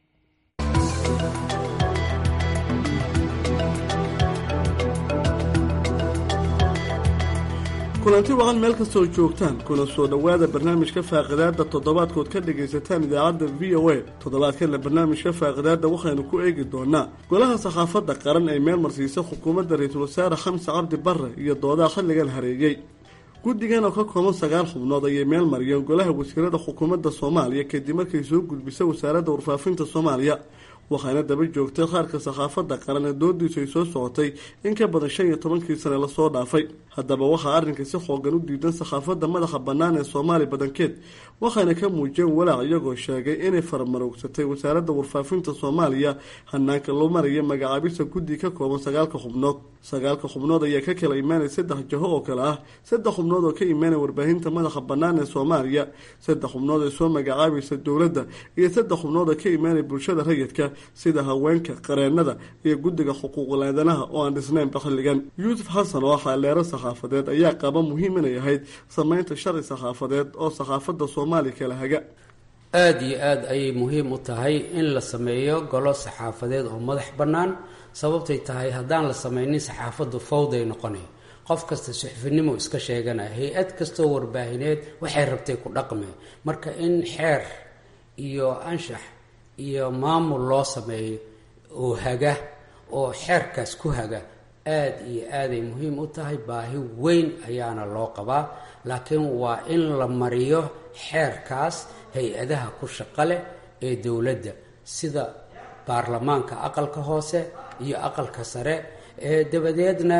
kulanti waqan meel kastoo joogtaan kuna soo dhowaada barnaamijka faaqidaadda toddobaadkood ka dhagaysataan idaacadda v o a. toddobaadkanna barnaamijka faaqidaadda waxaynu ku eegi doonaa golaha saxaafadda qaran ay meel marsiisa xukuumadda ra-iisul wasaare xamse cabdi barre iyo doodaha xilligan hareegay. guddigan oo ka kooban sagaal xubnood ayay meel mariyeen golaha wasiirada xukuumadda Soomaaliya kadib markay soo gudbisay wasaaradda warfaafinta Soomaaliya waxaana daba joogtay qaarka saxaafadda qaran ee doodiisu ay soo socotay in ka badan shan iyo tobankii sane lasoo dhaafay. haddaba waxaa arrinka si xoogan u diidan saxaafadda madaxa bannaan ee soomaaliya badankeed, waxayna ka muujiyeen walaac iyagoo sheegay inay faramaroogsatay wasaaradda warfaafinta soomaaliya hanaanka loo maraya magacaabista guddi ka kooban sagaalka xubnood. sagaalka xubnood ayaa ka kala imaanaya saddex jaho oo kale ah saddex xubnood oo ka imaanaya warbaahinta madaxa bannaan ee soomaaliya, saddex xubnood ee soo magacaabaysa dowladda iyo saddex xubnood oo ka imaanaya bulshada rayidka sida haweenka, qareenada iyo guddiga xuquuqul aadanaha oo aan dhisnaynba xilligan. yuusuf xasan oo xaaleero saxaafadeed ayaa qaba muhiim inay ahayd samaynta sharci saxaafadeed oo saxaafadda soomaaliya kala haga. aada iyo aada ayay muhiim u tahay in la sameeyo golo saxaafadeed oo madax bannaan. sababtay tahay haddaan la samaynin saxaafaddu fawday noqonay, qof kasta suxufinimo iska sheeganaya, hay-ad kastoo warbaahineed waxay rabtay ku dhaqme. marka in xeer iyo anshax iyo maamul loo sameeyo oo haga oo xeerkaas ku haga aada iyo aaday muhiim u tahay. baahi weyn ayaana loo qabaa, laakiin waa in la mariyo xeerkaas hay-adaha ku shaqo leh ee dowladda sida baarlamaanka aqalka hoose iyo aqalka sare, ee dabadeedna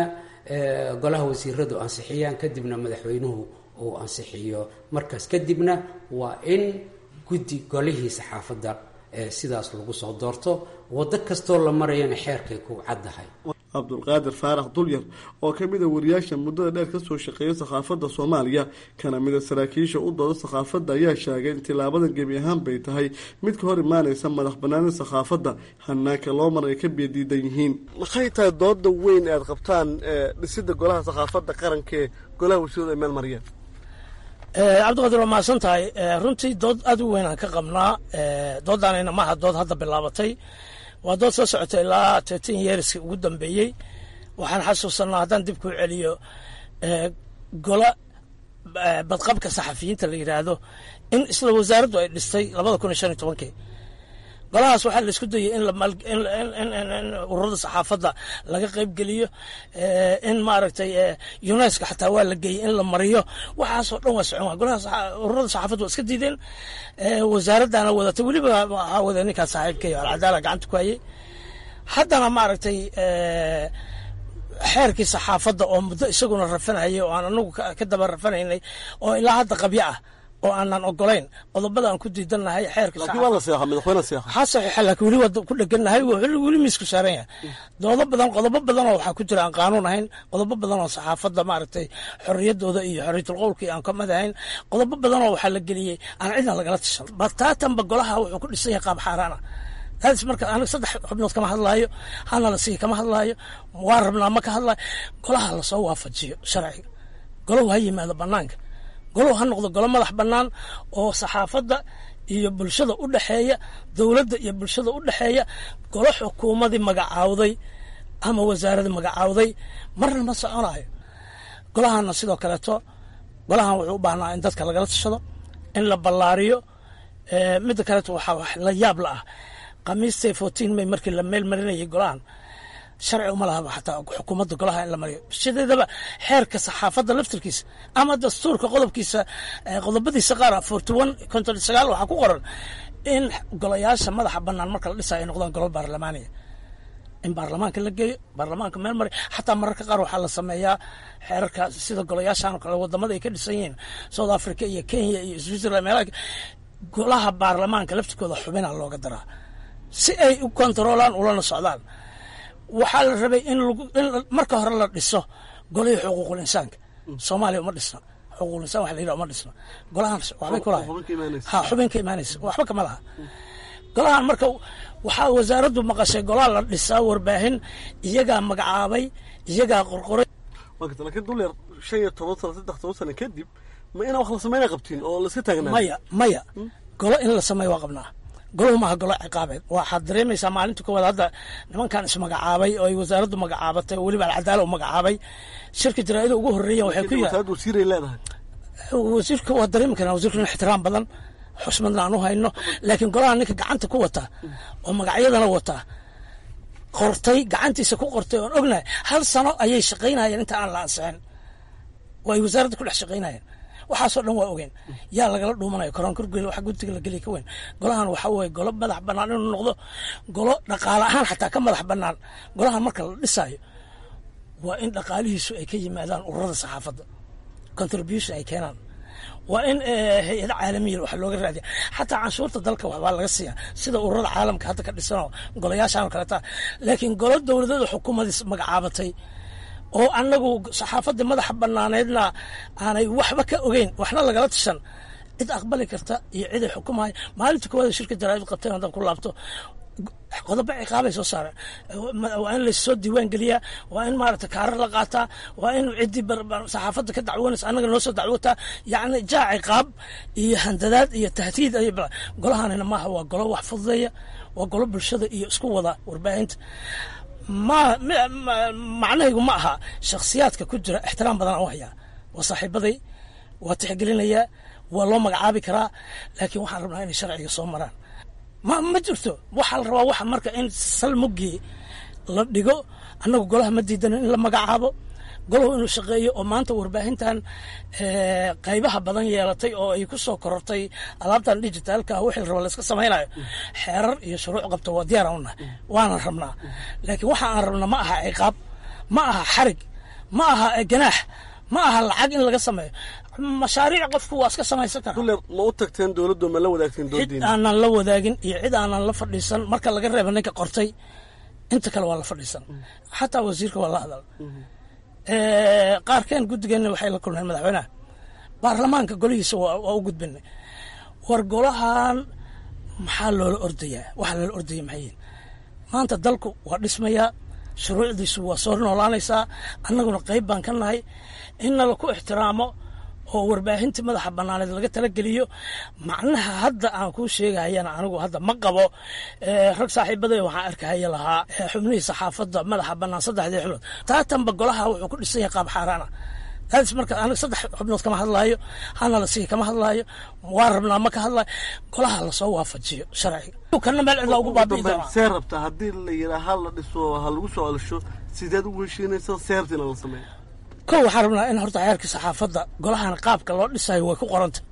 golaha wasiiradu ansixiyaan, kadibna madaxweynuhu uu ansixiyo. markaas kadibna waa in guddi golihii saxaafadda sidaas lagu soo doorto. waddo kastoo la marayana xeerkay ku caddahay. cabdulqaadir faarax dulyar oo ka mid a wariyaasha muddada dheer kasoo shaqeeya saxaafadda soomaaliya kana mid a saraakiisha u dooda saxaafadda ayaa sheegay in tilaabadan gebi ahaan bay tahay mid ka hor imaanaysa madax banaanida saxaafadda hanaanka loo mar ay ka biyadiidan yihiin. maxay tahay dooda weyn aad qabtaan dhisidda golaha saxaafadda qarankaee golaha wasiiradu ay meel mariyeen? cabdiqaadir waa mahadsan tahay. runtii dood aada u weyn aan ka qabnaa. doodaanayna maaha dood hadda bilaabatay, waa dood soo socotay ilaa thirteen yearski ugu dambeeyey. waxaan xasuusanaa haddaan dib kuu celiyo gola badqabka saxafiyiinta la yidhaahdo in isla wasaaraddu ay dhistay labada kun iyo shan iyo tobankii. golahaas waxaa la isku dayay in ururada saxaafadda laga qaybgeliyo, in maaragtay unesco xataa waa la geeyey in la mariyo. waxaasoo dhan waa socon. golaha ururada saxaafadda waa iska diideen, wasaaraddana wadatay, weliba waxaa wada ninkaa saaxiibkay alcadaala gacanta ku hayay. haddana maaragtay xeerkii saxaafadda oo muddo isaguna rafanayay oo aan anagu ka daba rafanaynay oo ilaa hadda qabyo ah oo aanan ogolayn. qodobada aan ku diidannahay xeerka ha saxiixa, laakiin weli waa ku dhegannahay, weli miisku saaran yahay. doodo badan qodobo badanoo waxaa ku jira aan qaanuun ahayn, qodobo badan oo saxaafadda maaragtay xorriyaddooda iyo xorriyatul qowlkii aan ka mid ahayn, qodobo badanoo waxaa la geliyey aan cidna lagala tashan. bataatanba golaha wuxuu ku dhisan yahay qaab xaaraan ah. taas marka aniga saddex xubnood kama hadlaayo, hana la sii kama hadlaayo, waa rabnaa ma ka hadlaayo. golaha lasoo waafajiyo sharciga, golahu ha yimaado banaanka, golow ha noqdo golo madax bannaan oo saxaafadda iyo bulshada u dhexeeya, dowladda iyo bulshada u dhexeeya. golo xukuumadii magacaawday ama wasaaradii magacaawday marna ma soconayo. golahana sidoo kaleeto, golahan wuxuu u baahnaa in dadka lagala tashado, in la ballaariyo. midda kaleeto waxaa wax la yaab la ah, khamiistay fourteen may markii la meel marinayay golahan sharci uma lahaba xataa xukuumadda golaha in la mariyo. sideedaba xeerka saxaafadda laftirkiisa ama dastuurka qodobkiisa qodobadiisa qaar forty one konton iyo sagaal waxaa ku qoran in golayaasha madaxa bannaan marka la dhisayo ay noqdaan golo baarlamaaniya, in baarlamaanka la geeyo, baarlamaanka meel mariyo. xataa mararka qaar waxaa la sameeyaa xeerarka sida golayaashan oo kale wadamada ay ka dhisan yihiin South Africa iyo Kenya iyo Switzerland, meelaha golaha baarlamaanka laftirkooda xubina looga daraa si ay u kontroolaan ulana socdaan. waxaa la rabay in marka hore la dhiso golihii xuquuqul insaanka. soomaaliya uma dhisna xuquuqul insaan wax la yidhaha uma dhisna. golahan waxbay ku lahay ha xubin ka imaanaysa, waxba kama laha. golahan marka waxaa wasaaraddu maqashay golaha la dhisaa warbaahin, iyagaa magacaabay, iyagaa qorqoray. laakiin dulyar shan iyo toban sano saddex toban sano kadib ma inaa wax la samayna qabtiin oo laska taagnaa? maya maya golo in la sameeyo waa qabnaa. golow maaha golo ciqaabeed. waxaad dareemaysaa maalinta koowaad hadda nimankan ismagacaabay oo ay wasaaraddu magacaabatay oo weliba alcadaala u magacaabay, shirka jaraa'ida ugu horreeyan waxay ku yahay wasiiray leedahay. wasiirka waa dareemi karnaa, wasiirka ixtiraam badan xusmadna aan u hayno, laakiin golaha ninka gacanta ku wata oo magacyadana wata qortay, gacantiisa ku qortay oon ognahay hal sano ayay shaqaynayeen inta aan la ansixin, oo ay wasaaradda ku dhex shaqaynayeen. waxaasoo dhan waa ogeen yaa lagala dhuumanayo koronkorgel waxa guddiga la geliya ka weyn golahan waxa weeye golo madax bannaan inuu noqdo golo dhaqaale ahaan xataa ka madax bannaan golahan marka la dhisaayo waa in dhaqaalihiisu ay ka yimaadaan ururada saxaafadda contribution ay keenaan waa in hay-ada caalamiya wax looga raadiya xataa canshuurta dalka waxbaa laga siiya sida ururada caalamka hadda ka dhisanoo golayaashaan oo kaleta laakiin golo dowladada xukuumadii magacaabatay oo annagu saxaafadii madaxa banaaneedna aanay waxba ka ogeyn waxna lagala tishan cid aqbali karta iyo cid ay xukumahay maalinta koowaad shirka jaraa'id qabteen haddaan ku laabto qodobo ciqaabay soo saareen waa in lassoo diiwaan geliyaa waa in maaragta kaarar la qaataa waa in ciddii saxaafadda ka dacwoonaysa annaga noo soo dacwotaa yacni jaa ciqaab iyo handadaad iyo tahdiid ay golahanina maaha waa golo wax fududeeya waa golo bulshada iyo isku wada warbaahinta ma macnahaygu ma aha shakhsiyaadka ku jira ixtiraam badan aan u hayaa waa saaxiibaday waa tixgelinayaa waa loo magacaabi karaa laakiin waxaan rabnaa inay sharciga soo maraan ma ma jirto waxaa la rabaa waxa marka in salmugii la dhigo annagu golaha ma diidano in la magacaabo golahu inuu shaqeeyo oo maanta warbaahintan qaybaha badan yeelatay oo ay ku soo korortay alaabtan digitaalka wixii la raba la iska samaynayo xeerar iyo shuruuc qabto waa diyaar unahay waana rabnaa laakiin waxa aan rabna ma aha ciqaab ma aha xarig ma aha ganaax ma aha lacag in laga sameeyo mashaariic qofku waa iska samaysan karaa kulle ma u tagteen dowladdu ma la wadaagteen doodiina cid aanan la wadaagin iyo cid aanan la fadhiisan marka laga reebo ninka qortay inta kale waa la fadhiisan xataa wasiirka waa la hadal qaarkeen guddigeenna waxay la kulmeen madaxweynaha baarlamaanka golihiisa waa u gudbinay war golahan maxaa loola ordayaa waxaa loola ordaya maxayiin maanta dalku waa dhismayaa shuruucdiisu waa soo noolaanaysaa annaguna qayb baan ka nahay inna laku ixtiraamo oo warbaahinta madaxa banaaneed laga talageliyo macnaha hadda aan kuu sheegahayana anigu hadda ma qabo rag saaxiibaday waxaan arkahaya lahaa xubnihii saxaafadda madaxa banaan saddexdii xubnood taatanba golaha wuxuu ku dhisan yahay qaab xaaraana daadis marka aniga saddex xubnood kama hadlaayo hana la sii kama hadlaayo waa rabnaa ma ka hadlaayo golaha lasoo waafajiyo sharciga kana meel cidla ugu baabi'i doonaa see rabta haddii la yidhaa ha la dhiso ha lagu soo celsho sideed ugu heshiinaysa seertiina la sameeyo kow waxaan rabnaa in horta xeerka saxaafadda golahan qaabka loo dhisayo way ku qoranta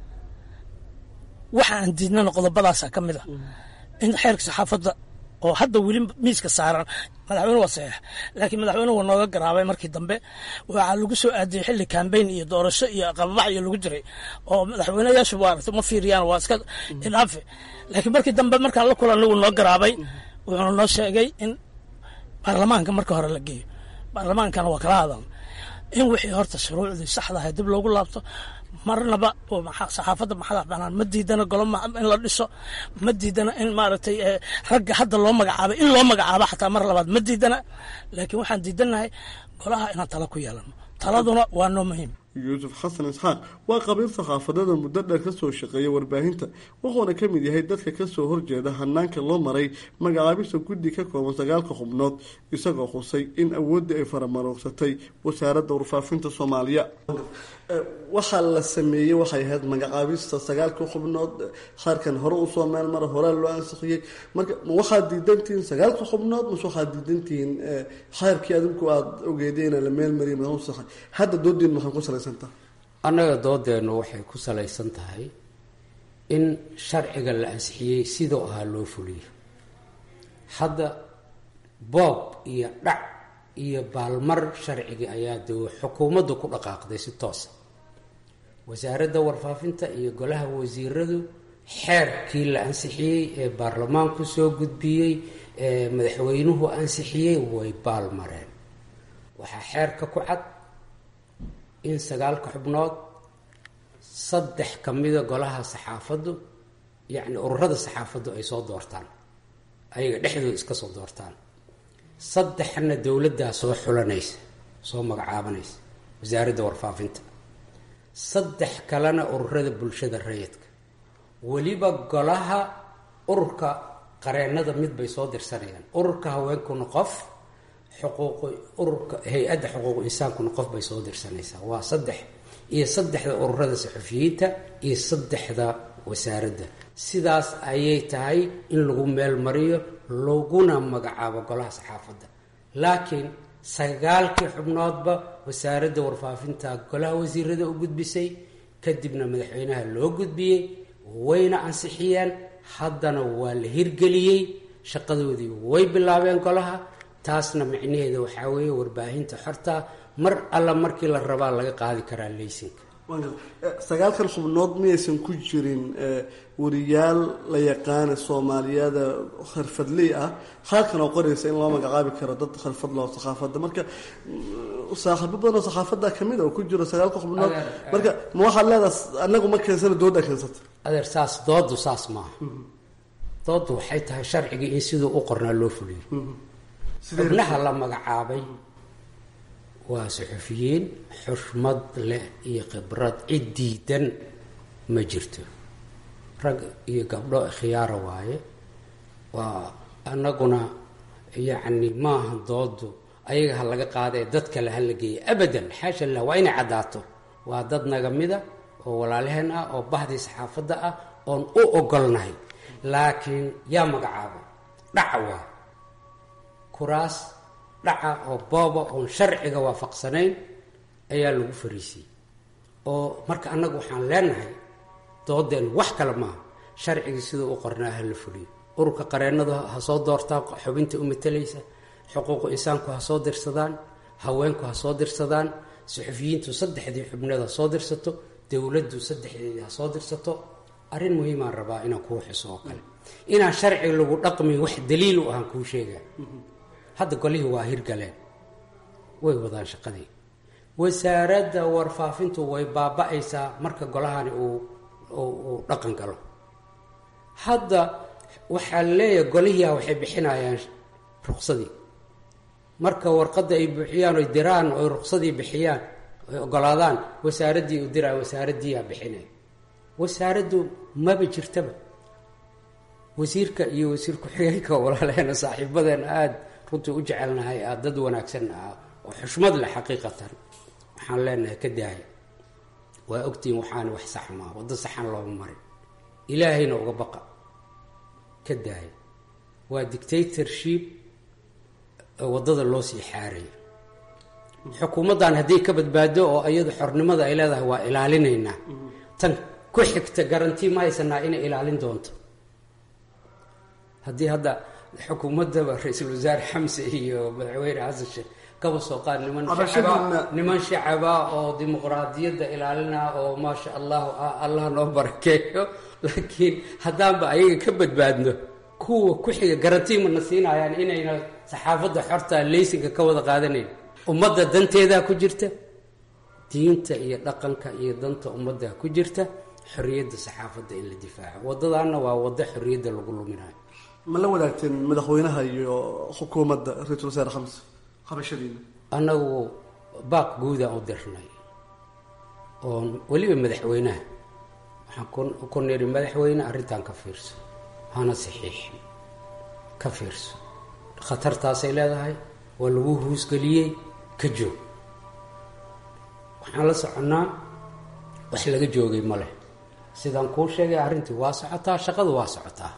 waxa aan diidnana qodobadaasa ka mid a in xeerka saxaafadda oo hadda weli miiska saaran madaxweyne waa saxiix laakiin madaxweyne waa nooga garaabay markii dambe waxaa lagu soo aadiyey xilli kambayn iyo doorasho iyo qababax iyo lagu jiray oo madaxweyneyaashu waa aragtay ma fiiriyaan waa iska idhaafe laakiin markii dambe markaan la kulanay wuu noo garaabay wuxuuna noo sheegay in baarlamaanka marka hore la geeyo baarlamaankana waa kala hadal in wixii horta shuruucdii saxdahay dib loogu laabto marnaba saxaafadda madax banaan ma diidana golo in la dhiso ma diidana in maaragtay ragga hadda loo magacaabay in loo magacaabo xataa mar labaad ma diidana laakiin waxaan diidanahay golaha inaan tala ku yeelano taladuna waa noo muhiim yuusuf xasan isxaaq waa qabiil saxaafadada muddo dheer ka soo shaqeeya warbaahinta wuxuuna ka mid yahay dadka ka soo horjeeda hanaanka loo maray magacaabista guddi ka kooban sagaalka xubnood isagoo xusay in awooddii ay faramaroogsatay wasaaradda warfaafinta soomaaliya waxaa la sameeyey waxay ahayd magacaabista sagaalka xubnood qaarkan hore usoo meel mara horaa loo ansixiyey marka ma waxaad diidantihiin sagaalka xubnood mase waxaad diidantihiin xeerkii adinku aada ogeedeen la meel mariy masaxay hadda doodiin maxay ku salaysan tahay annaga doodeennu waxay ku salaysan tahay in sharciga la ansixiyey sidoo ahaa loo fuliyo hadda boob iyo dhac iyo baalmar sharcigii ayaa de xukuumaddu ku dhaqaaqday si toosa wasaaradda warfaafinta iyo golaha wasiiradu xeerkii la ansixiyey ee baarlamaanku soo gudbiyey ee madaxweynuhu ansixiyey way baalmareen waxaa xeerka ku cad in sagaalka xubnood saddex ka mida golaha saxaafaddu yacni ururada saxaafaddu ay soo doortaan ayaga dhexdooda iska soo doortaan saddexna dowladdaa soo xulanaysa soo magacaabanaysa wasaaradda warfaafinta saddex kalena ururada bulshada rayidka weliba golaha ururka qareennada mid bay soo dirsanayaan ururka haweenkuna qof xuquuq ururka hay-adda xuquuq insaankuna qof bay soo dirsanaysaa waa saddex iyo saddexda ururada saxufiyiinta iyo saddexda wasaaradda sidaas ayay tahay in lagu meel mariyo laguna magacaabo golaha saxaafadda laakiin sagaalkii xubnoodba wasaaradda warfaafinta golaha wasiirada u gudbisay kadibna madaxweynaha loo gudbiyey wayna ansixiyeen haddana waa la hirgeliyey shaqadoodii way bilaabeen golaha taasna micnaheeda waxaa weeye warbaahinta xorta mar alla markii la rabaa laga qaadi karaa laysinka sagaalkan xubnood miyaysan ku jirin wariyaal la yaqaana soomaaliyada kharfadley ah halkan oo qoraysa in loo magacaabi karo dad kharfad loo saxaafadda marka saaxiibo badan oo saxaafadda kamid oo ku jiro sagaalka xubnood marka ma waxaad leedahay anagu ma keensana dooda keensata adeer saas doodu saas maaha doodu waxay tahay sharcigii in siduu u qornaa loo fuliyo xubnaha la magacaabay waa suxufiyiin xushmad leh iyo khibrad cid diidan ma jirto rag iyo gabdho khiyaara waaye waa anaguna yacni maaha doodu ayaga ha laga qaadee dad kale ha la geeya abadan xaasha lah waa inay caddaato waa dad naga mida oo walaalaheen ah oo bahdii saxaafadda ah oon u ogolnahay laakiin yaa magacaabay dhaca waa kuraas dhaca oo booba oon sharciga waafaqsanayn ayaa lagu fariisiyey oo marka annagu waxaan leenahay doodeen wax kale maaha sharcigii siduu u qornaa ha la fuliyo ururka qareennadu ha soo doortaan xubinta u matalaysa xuquuqu insaanku ha soo dirsadaan haweenku ha soo dirsadaan suxufiyiintu saddexdii xubneed ha soo dirsato dowladdu saddexdeedii ha soo dirsato arrin muhiimaan rabaa inaan kuu xuso oo kale inaan sharciga lagu dhaqmin wax daliil u ahaan kuu sheegaa hadda golihii waa hirgaleen way wadaan shaqadii wasaaradda warfaafintu way baaba-aysaa marka golahani uu uu dhaqan galo hadda waxaa leeyahay golihiia waxay bixinayaan ruqsadii marka warqadda ay buuxiyaan oy diraan oy ruqsadii bixiyaan oy ogolaadaan wasaaraddii u diraan wasaaraddiiyaa bixinaya wasaaraddu maba jirtaba wasiirka iyo wasiir ku-xigeenka walaaleena saaxiibadeena aada runtii u jecelnahay aada dad wanaagsan ah oo xushmad leh xaqiiqatan waxaan leenahay ka daaya waa ogtihiin waxaana wax sax maa waddo saxan looma marin ilaahayna uga baqa ka daaya waa dictatorship waddada loo sii xaaraya xukuumaddan haddii ka badbaado oo iyadu xornimada ay leedahay waa ilaalinaynaa tan ku xigta garantii ma haysanaa inay ilaalin doonto haddii hadda xukuumaddaba ra-iisul wasaare xamse iyo madaxweyne xasan sheekh kaba soo qaad niman shacaba niman shacaba oo dimuqraadiyadda ilaalina oo maasha allahu ah allah noo barakeeyo laakiin haddaanba ayaga ka badbaadno kuwa ku xiga garantii mana siinayaan inayna saxaafadda xorta laysinka ka wada qaadanayn ummadda danteedaa ku jirta diinta iyo dhaqanka iyo danta ummaddaa ku jirta xorriyadda saxaafadda in la difaaco waddadaanna waa waddo xorriyadda lagu luminayo ma la wadaagteen madaxweynaha iyo xukuumadda ra-iisul wasaare xamse qabashadiina annagu baaq guudaan u dirnay oo weliba madaxweynaha waxaan ku niri madaxweyne arrintan ka fiirso hana saxiixin ka fiirso khatartaasay leedahay waa lagu huusgeliyey ka joog waxaan la soconnaa wax laga joogay ma leh sidaan kuu sheegay arrintii waa socotaa shaqadu waa socotaa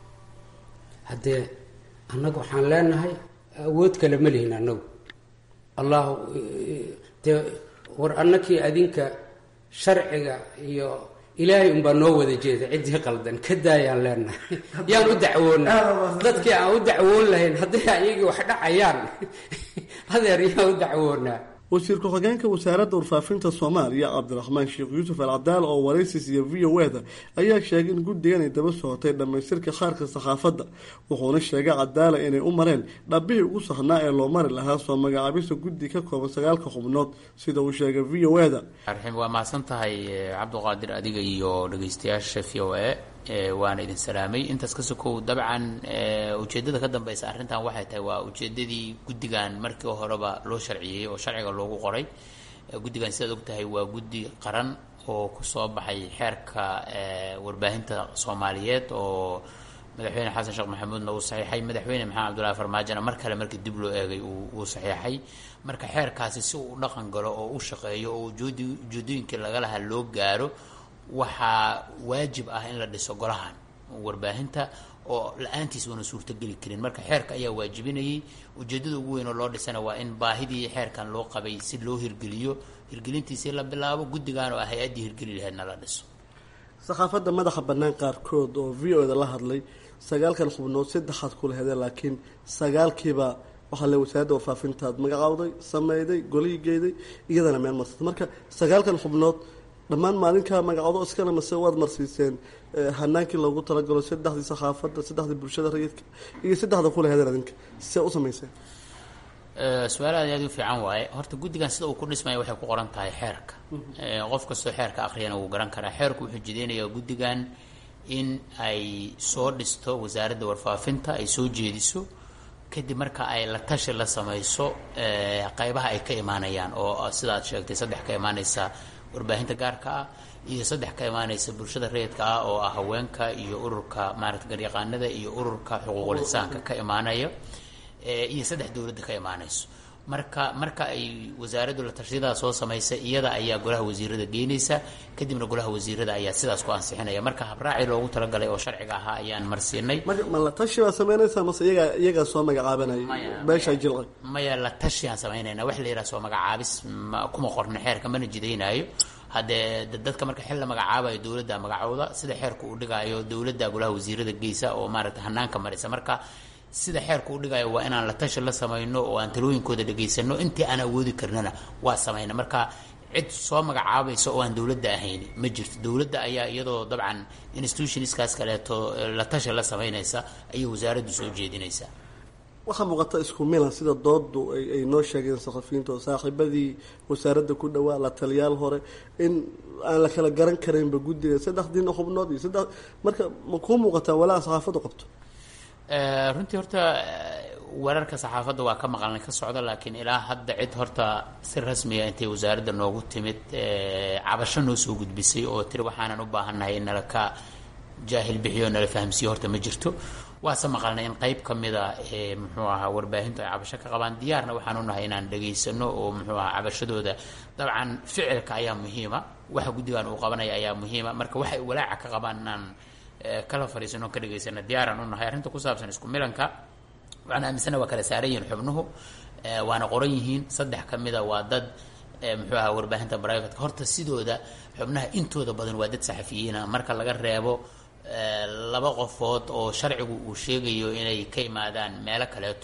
haddee annagu waxaan leenahay awood kale ma lihin annagu allahu dee war annakii adinka sharciga iyo ilaahay unbaa noo wada jeeda ciddii qaldan ka daayaan leenahay yaan u dacwoona dadkii aan u dacwoon lahayn hadday ayagii wax dhacayaan adeer yaan u dacwoonaa wasiir ku-xigeenka wasaaradda warfaafinta soomaaliya cabdiraxmaan sheekh yuusuf alcadaal oo waraysis iyo v o eda ayaa sheegay in guddigan ay daba socotay dhammaystirka qaarka saxaafadda wuxuuna sheegay cadaala inay u mareen dhabbihii ugu sahnaa ee loo mari lahaa soo magacaabista guddi ka kooban sagaalka xubnood sida uu sheegay v o eda waa mahadsan tahay cabdiqaadir adiga iyo dhegeystayaasha v o e waana idin salaamay intaas ka sokow dabcan ujeeddada ka dambeysa arrintan waxay tahay waa ujeeddadii guddigan markii horeba loo sharciyey oo sharciga loogu qoray guddigan sidaad og tahay waa guddi qaran oo kusoo baxay xeerka warbaahinta soomaaliyeed oo madaxweyne xasan sheekh maxamuudna uu saxiixay madaxweyne maxamed cabdullaahi farmaajona mar kale markii dib loo eegay uu saxiixay marka xeerkaasi si uu u dhaqan galo oo u shaqeeyo oo ujeedooyinkii laga lahaa loo gaaro waxaa waajib ah in la dhiso golahan warbaahinta oo la-aantiis uuna suurtogeli karin marka xeerka ayaa waajibinayay ujeeddada ugu weyn oo loo dhisana waa in baahidii xeerkan loo qabay si loo hirgeliyo hirgelintiisii la bilaabo guddigan oo ah hay-addii hirgeli lahaydna la dhiso saxaafadda madaxa bannaan qaarkood oo v o da la hadlay sagaalkan xubnood saddexaad ku lahadeen laakiin sagaalkiiba waxaa le wasaaradda warfaafintaad magacawday sameyday golihii geeday iyadana meel marsatay marka sagaalkan xubnood dhammaan maalinkaa magacoodo iskana mase waad marsiiseen hanaankii loogu talagalo saddexdii saxaafadda saddexdii bulshada rayidka iyo saddexda ku lahadeen adinka see u samayseen su-aal aad aad u fiican waaye horta guddigan sida uu ku dhismaya waxay ku qoran tahay xeerka qof kastoo xeerka akhriyana wuu garan karaa xeerku wuxuu jideynayaa guddigan in ay soo dhisto wasaaradda warfaafinta ay soo jeediso kadib marka ay la tashi la samayso qaybaha ay ka imaanayaan oo sida aad sheegtay saddex ka imaanaysa warbaahinta gaarka ah iyo saddex ka imaanaysa bulshada rayidka ah oo ah haweenka iyo ururka maaragta garyaqaanada iyo ururka xuquuqul insaanka ka imaanaya iyo saddex dowladda ka imaanayso marka marka ay wasaaraddu la tashiyadaa soo samaysa iyada ayaa golaha wasiirada geynaysa kadibna golaha wasiirada ayaa sidaas ku ansixinaya marka habraaci loogu talagalay oo sharciga ahaa ayaan marsiinay ma la tashi baa samaynaysaa mase iyagaa iyagaa soo magacaabanaya beesha jilqay maya la tashi aan samaynayna wax la yidhaha soo magacaabis kuma qorna xeerka mana jidaynaayo haddee dadka marka xil la magacaabayo dowladda magacooda sida xeerku uu dhigaayo dowladda golaha wasiirada geysa oo maaragta hanaanka marisa marka sida xeerku u dhigayo waa inaan la tashi la samayno oo aan talooyinkooda dhegaysano intii aan awoodi karnana waa samayna marka cid soo magacaabaysa oo aan dowladda ahayn ma jirto dowladda ayaa iyadoo dabcan institutionskaas kaleeto la tashi la samaynaysa ayay wasaaraddu soo jeedinaysaa waxaa muuqata isku milan sida doodu ay noo sheegeen saxafiyiinta oo saaxiibadii wasaaradda ku dhawaa la taliyaal hore in aan la kala garan karaynba guddiga saddexdiina xubnood iyo saddex marka ma kuu muuqataa walaa saxaafaddu qabto runtii horta wararka saxaafadda waa ka maqalnay ka socda laakiin ilaa hadda cid horta si rasmiya intay wasaaradda noogu timid cabasho noo soo gudbisay oo tiri waxaanan u baahannahay in nala ka jaahil bixiyo nala fahamsiiyo horta ma jirto waase maqalnay in qayb ka mida muxuu ahaa warbaahintu ay cabasho ka qabaan diyaarna waxaan u nahay inaan dhegaysano oo muxuu ahaa cabashadooda dabcan ficilka ayaa muhiima waxa guddigan uu qabanaya ayaa muhiima marka waxay walaaca ka qabaan inaan kala fariisano ka dhegaysana diyaaraan u nahay arrinta ku saabsan isku milanka waxaan aaminsana waa kala saaran yihiin xubnuhu waana qoran yihiin saddex ka mida waa dad muxuu ahaa warbaahinta brivatka horta sidooda xubnaha intooda badan waa dad saxafiyiina marka laga reebo laba qofood oo sharcigu uu sheegayo inay ka yimaadaan meelo kaleeto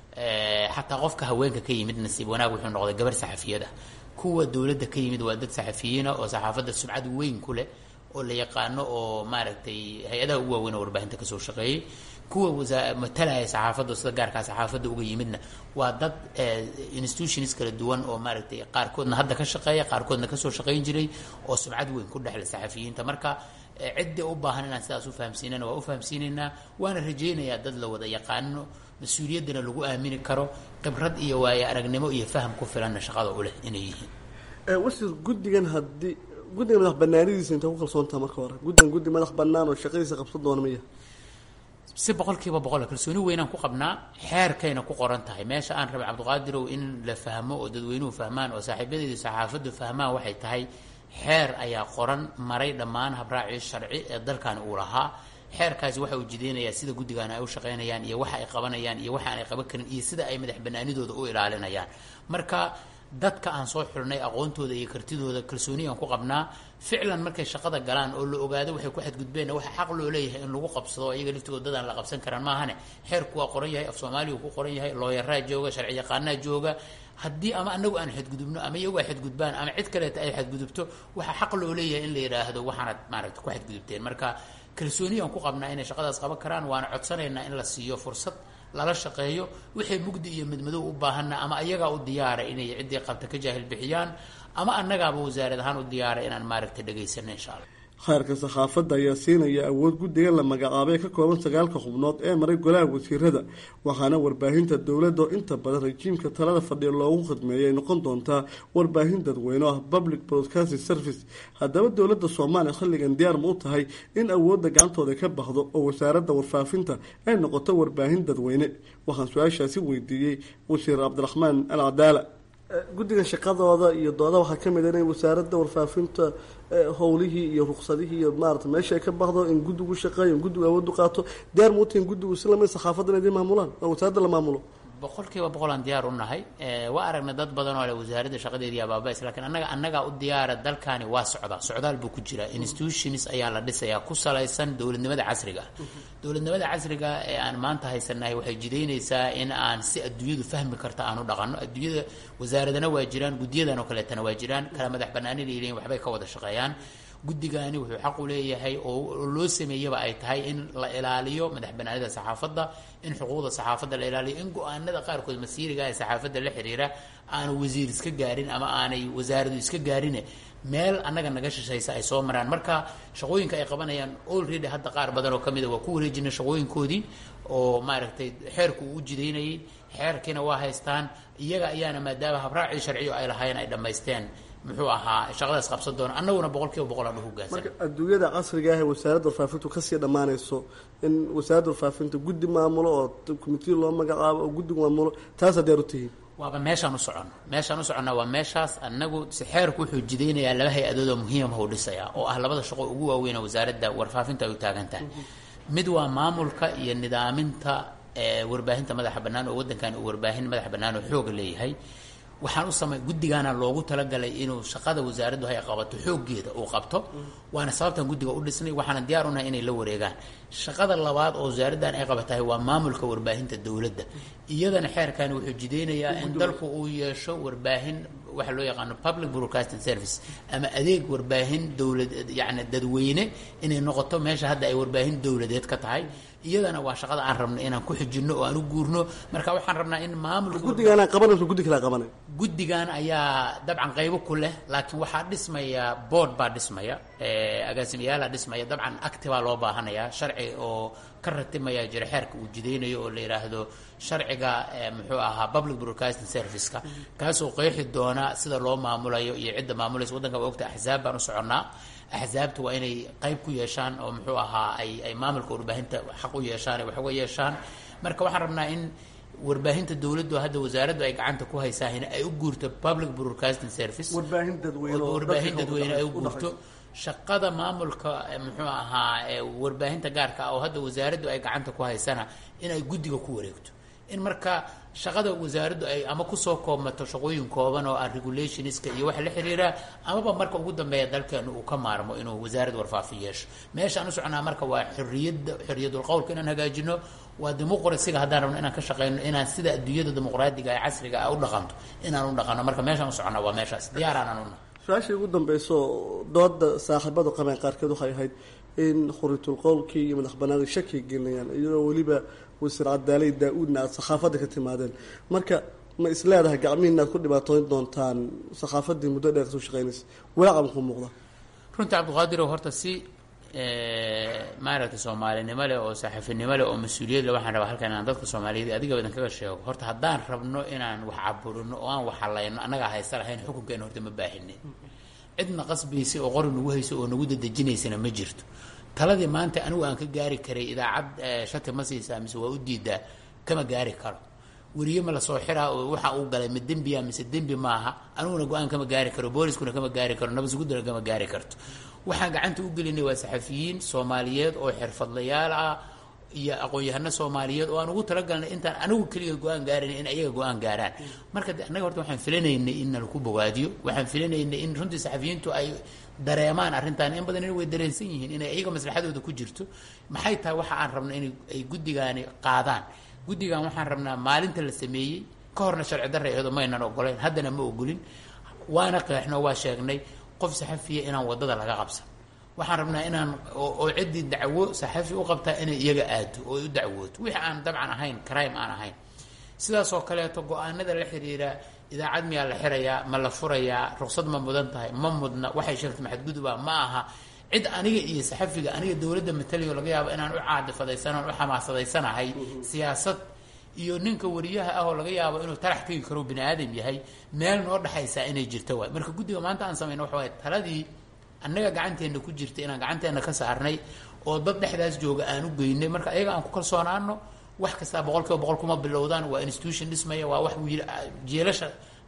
xataa qofka haweenka ka yimid nasiib wanaag wuxuu noqday gabar saxafiyada kuwa dowladda ka yimid waa dad saxafiyiina oo saxaafadda sumcad weyn ku leh oo la yaqaano oo maaragtay hay-adaha ugu waaweyn oo warbaahinta kasoo shaqeeyey kuwa wasaa matalaya saxaafadda sida gaarkaa saxaafadda uga yimidna waa dad institutions kala duwan oo maaragtay qaarkoodna hadda ka shaqeeya qaarkoodna kasoo shaqeyn jiray oo sumcad weyn ku dhexle saxafiyiinta marka ciddii u baahan inaan sidaas u fahamsiinana waa u fahamsiinaynaa waana rajaynayaa dad la wada yaqaano mas-uuliyaddana lagu aamini karo khibrad iyo waayo aragnimo iyo faham ku filanna shaqada u leh inay yihiin wasiir guddigan haddii guddiga madax banaanidiisa intay ku kalsoontaha marka hore guddigan guddi madax bannaan oo shaqadiisa qabsan doona maya si boqol kiiba boqol kalsooni weynaan ku qabnaa xeerkayna ku qoran tahay meesha aan rabay cabdiqaadirow in la fahmo oo dadweynuhu fahmaan oo saaxiibadeedu saxaafaddu fahmaan waxay tahay xeer ayaa qoran maray dhammaan habraacii sharci ee dalkani uu lahaa xeerkaasi waxa uu jideynayaa sida guddigan ay u shaqaynayaan iyo waxa ay qabanayaan iyo waxa aanay qaban karin iyo sida ay madax banaanidooda u ilaalinayaan marka dadka aan soo xirnay aqoontooda iyo kartidooda kalsooniyaan ku qabnaa ficlan markay shaqada galaan oo la ogaado waxay ku xadgudbeen waxa xaq loo leeyahay in lagu qabsado iyaga laftigooda dadaan la qabsan karaan maahane xeerku waa qoran yahay af soomaaliya uu ku qoran yahay looyaraa jooga sharci yaqaanaa jooga haddii ama anagu aan xadgudubno ama iyagu ay xadgudbaan ama cid kaleeta ay xadgudubto waxaa xaq loo leeyahay in la yidhaahdo waxaanad maaragta ku xadgudubteen marka kalsooniyaan ku qabnaa inay shaqadaas qaban karaan waana codsanaynaa in la siiyo fursad lala shaqeeyo wixii mugdi iyo midmadow u baahanna ama ayagaa u diyaara inay ciddii qabta ka jaahil bixiyaan ama annagaaba wasaarad ahaan u diyaara inaan maaragta dhegaysano insha allah khayrka saxaafadda ayaa siinaya awood guddigan la magacaabay ka kooban sagaalka xubnood ee maray golaha wasiirada waxaana warbaahinta dowladda oo inta badan rajiimka talada fadhiya loogu khidmeeyay noqon doontaa warbaahin dadweyne oo ah public broadcasting service haddaba dowladda soomaaliya xilligan diyaar ma u tahay in awoodda gacantooda ka baxdo oo wasaaradda warfaafinta ay noqoto warbaahin dadweyne waxaan su-aashaasi weydiiyey wasiir cabdiraxmaan al cadaala guddiga shaqadooda iyo doodaha waxaa ka mid ah inay wasaaradda warfaafinta howlihii iyo ruqsadihii iyo maarata meesha ay ka baxdo in guddigu shaqeeyo in guddigu awood u qaato diyaar ma u tihin guddigu si lamid saxaafadda inay maamulaan oo wasaaradda la maamulo boqolkiiba boqol aan diyaar u nahay waa aragna dad badan oo leh wasaaradda shaqadeedii abaabays laakiin annaga annagaa u diyaara dalkani waa socdaa socdaal buu ku jiraa institutions ayaa la dhisayaa ku salaysan dowladnimada casriga ah dowladnimada casriga ee aan maanta haysanahay waxay jidaynaysaa in aan si adduunyadu fahmi karta aan u dhaqanno adduunyada wasaaradana waa jiraan guddiyadan oo kaleetana waa jiraan kala madax bannaani leeyihiin waxbay ka wada shaqeeyaan guddigani wuxuu xaq u leeyahay oo loo sameeyaba ay tahay in la ilaaliyo madax bannaanida saxaafadda in xuquuqda saxaafadda la ilaaliyo in go-aanada qaarkood masiiriga ee saxaafadda la xiriira aanu wasiir iska gaarin ama aanay wasaaradu iska gaarine meel annaga naga shishaysa ay soo maraan marka shaqooyinka ay qabanayaan already hadda qaar badan oo ka mid a waa ku wareejinay shaqooyinkoodii oo maaragtay xeerku uu u jidaynayay xeerkiina waa haystaan iyaga ayaana maadaama habraacii sharciyo ay lahaayeen ay dhammaysteen muxuu ahaa shaqadaas qabsan doona annaguna boqolkiiba boqol aan u hoggaansan marka adduunyada casriga ah ee wasaaradda warfaafintu kasii dhammaanayso in wasaaradda warfaafinta guddi maamulo oo commitee loo magacaabo oo guddigu maamulo taas haddeer u tihiin waaba meeshaan u soconno meeshaan u soconnaa waa meeshaas annagu si xeerku wuxuu jidaynayaa laba hay-adood oo muhiima u dhisayaa oo ah labada shaqo ugu waaweyn oo wasaaradda warfaafinta ay u taagan tahay mid waa maamulka iyo nidaaminta warbaahinta madaxa bannaan oo waddankan uu warbaahin madaxa bannaan oo xooga leeyahay waxaan u samay guddigaana loogu talagalay inuu shaqada wasaaraddu hay qabato xooggeeda uu qabto waana sababtan guddiga u dhisnay waxaana diyaar u nahay inay la wareegaan shaqada labaad oo wasaaraddan ay qabatahay waa maamulka warbaahinta dowladda iyadana xeerkani wuxuu jidaynayaa in dalku uu yeesho warbaahin waxa loo yaqaano public broadcasting service ama adeeg warbaahin dowlad yacni dadweyne inay noqoto meesha hadda ay warbaahin dowladeed ka tahay iyadana waa shaqada aan rabno inaan ku xijinno oo aan u guurno marka waxaan rabnaa in maamulka guddigaan qabanayso guddi kale qabanay guddigan ayaa dabcan qaybo ku leh laakiin waxaa dhismaya board baa dhismaya agaasimayaala dhismaya dabcan acti baa loo baahanayaa sharci oo ka ratimaya jira xeerka uu jidaynayo oo la yidhaahdo sharciga muxuu ahaa public broadcasting service-ka kaasoo qeexi doona sida loo maamulayo iyo cidda maamulaysa waddanka waa ogta axsaab baan u soconnaa axsaabta waa inay qayb ku yeeshaan oo muxuu ahaa ay ay maamulka warbaahinta xaq u yeeshaan ay wax uga yeeshaan marka waxaan rabnaa in warbaahinta dowladdu hadda wasaaraddu ay gacanta ku haysaahina ay u guurto public broadcasting service warbaahin dadweyne warbaahin dadweyne ay u guurto shaqada maamulka muxuu ahaa warbaahinta gaarka ah oo hadda wasaaraddu ay gacanta ku haysana in ay guddiga ku wareegto in marka shaqada wasaaraddu ay ama kusoo koobmato shaqooyin kooban oo ah regulationska iyo waxa la xiriira amaba marka ugu dambeeya dalkeenu uu ka maarmo inuu wasaaradda warfaafin yeesho meeshaan u soconaa marka waa xorriyadda xorriyadul qowlka inaan hagaajino waa dimuqrasiga haddaan rabno inaan ka shaqeyno inaan sida adduunyada dimuqraadiga ee casriga ah u dhaqanto inaan u dhaqano marka meeshaan u soconaa waa meeshaas diyaaraan una su-aashii ugu dambeyso dooda saaxiibadu qabeen qaarkeed waxay ahayd in xuriyatul qowlkii iyo madax banaanida shaki gelinayaan iyadoo weliba wasiir cadaalay daa-uudna aada saxaafadda ka timaadeen marka ma is leedahay gacmihiina aad ku dhibaatooyn doontaan saxaafaddii muddo dheer kasoo shaqeynaysa walaaca muxuu muuqda runtii cabdiqaadirow horta si maaragtay soomaalinimo leh oo saxafinimo leh oo mas-uuliyad leh waxaan rabaa halkan inaan dadka soomaaliyeed adiga badan kaga sheego horta haddaan rabno inaan wax caburino oo aan wax halayno annagaa haysta lahayn xukunkeena horta ma baahine cidna qasbaysa oo qori nagu hayso oo nagu dadejinaysana ma jirto taladii maanta anigu aan ka gaari karay idaacad shati ma siisaa mise waa u diidaa kama gaari karo weriye ma lasoo xiraa oo waxa uu galay ma dembiya mise dembi maaha aniguna go-aan kama gaari karo booliskuna kama gaari karo nabadsuguddana kama gaari karto waxaan gacanta u gelinay waa saxafiyiin soomaaliyeed oo xirfadlayaal ah iyo aqoon-yahano soomaaliyeed oo aan ugu talagalnay intaan anigu keliga go-aan gaaran in ayaga go-aan gaaraan marka annaga horta waxaan filanaynay in nalaku bogaadiyo waxaan filanaynay in runtii saxafiyiintu ay dareemaan arrintan in badan in way dareensan yihiin inay iyaga maslaxadooda ku jirto maxay tahay waxa aan rabno in ay guddigaani qaadaan guddigan waxaan rabnaa maalinta la sameeyey ka horna sharci darra eedo maynan ogoleyn haddana ma ogolin waana qeexno waa sheegnay qof saxafiya inaan waddada laga qabsan waxaan rabnaa inaan oo ciddii dacwo saxafi u qabtaa inay iyaga aado oo ay u dacwooto wixii aan dabcan ahayn crime aan ahayn sidaasoo kaleeto go-aanada la xiriira idaacad miyaa la xirayaa ma la furayaa ruqsad ma mudan tahay ma mudna waxay sheegtay maxadgudubaa ma aha cid aniga iyo saxafiga aniga dowladda mataliyo laga yaabo inaan u caadifadaysanaan u xamaasadayanahay siyaasad iyo ninka wariyaha ah oo laga yaabo inuu tarax tegi karo bini aadam yahay meel noo dhexaysaa inay jirto waay marka guddiga maanta aan samayno waxa waay taladii annaga gacanteenna ku jirta inaan gacanteenna ka saarnay oo dad dhexdaas jooga aan u geynay marka ayaga aan ku kalsoonaano wax kastaa boqol kiiba boqol kuma bilowdaan waa institution dhismaya waa wax jeelasha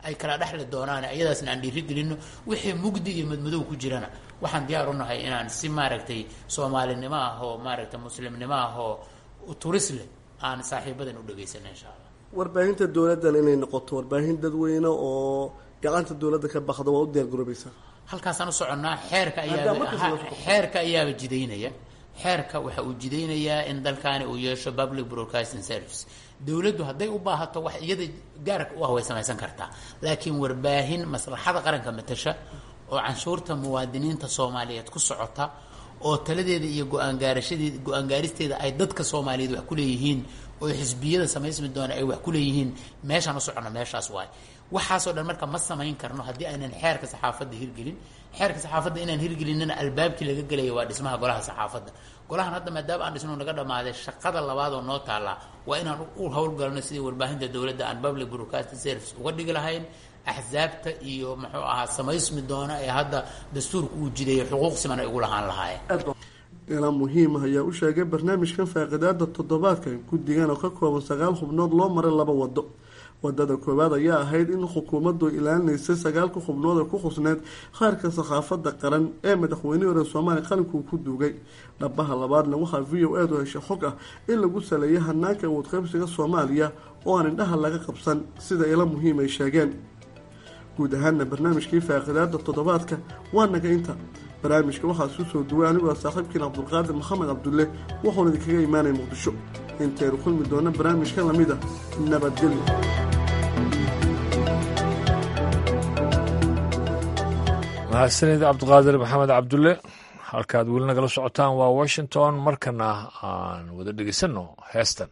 ay kala dhexli doonaan iyadaasna aan dhiirigelino wixii mugdi iyo madmadow ku jirana waxaan diyaar u nahay inaan si maaragtay soomaalinimo ah oo maaragtay muslimnimo ah oo turis leh aan saaxiibadan u dhageysano insha allah warbaahinta dowladdan inay noqoto warbaahin dadweyne oo gacanta dowladda ka baxda waa u diyaar garoobaysaa halkaasaan u soconnaa xeerka ayaa xeerka ayaaba jidaynaya xeerka waxa uu jidaynayaa in dalkaani uu yeesho public broadcasting service dowladdu hadday u baahato wax iyada gaarka u ah way samaysan kartaa laakiin warbaahin maslaxada qaranka matasha oo canshuurta muwaadiniinta soomaaliyeed ku socota oo taladeeda iyo go-aan gaarashadeeda go-aan gaaristeeda ay dadka soomaaliyeed wax ku leeyihiin oo xisbiyada samaysmi doona ay wax ku leeyihiin meeshaan u socono meeshaas waay waxaasoo dhan marka ma samayn karno haddii aanan xeerka saxaafadda hirgelin xeerka saxaafadda inaan hirgelinana albaabkii laga gelaya waa dhismaha golaha saxaafadda golahan hadda maadaama aan dhisno naga dhammaaday shaqada labaad oo noo taallaa waa inaan u howlgalno sidii warbaahinta dowladda aan public broadcasting service uga dhigi lahayn axsaabta iyo muxuu ahaa samaysmi doona ee hadda dastuurka uu jideeyay xuquuq siman ay ugu lahaan lahaayeen ilaa muhiim ah ayaa u sheegay barnaamijkan faaqidaada toddobaadka guddigan oo ka kooban sagaal xubnood loo maray laba wado wadada koowaad ayaa ahayd in xukuumaddu ilaalinaysay sagaalka xubnood ee ku khusneed qaarka saxaafadda qaran ee madaxweynihii hore soomaaliya qalinkuu ku duugay dhabaha labaadna waxaa v o edu heshay xog ah in lagu saleeyay hanaanka awood qaybsiga soomaaliya oo aan indhaha laga qabsan sida ila muhiim ay sheegeen guud ahaanna barnaamijkii faaqidaada toddobaadka waa naga inta barnaamijka waxaa isu soo duway anigoo saaxiibkiin cabdulqaadir maxamed cabdulle wuxuuna idinkaga imaanaya muqdisho intaynu kulmi doona barnaamijka lamid a nabadgelyo mahadsanid cabdiqaadir maxamed cabdulle halkaad weli nagala socotaan waa washington markana aan wada dhegeysanno heestan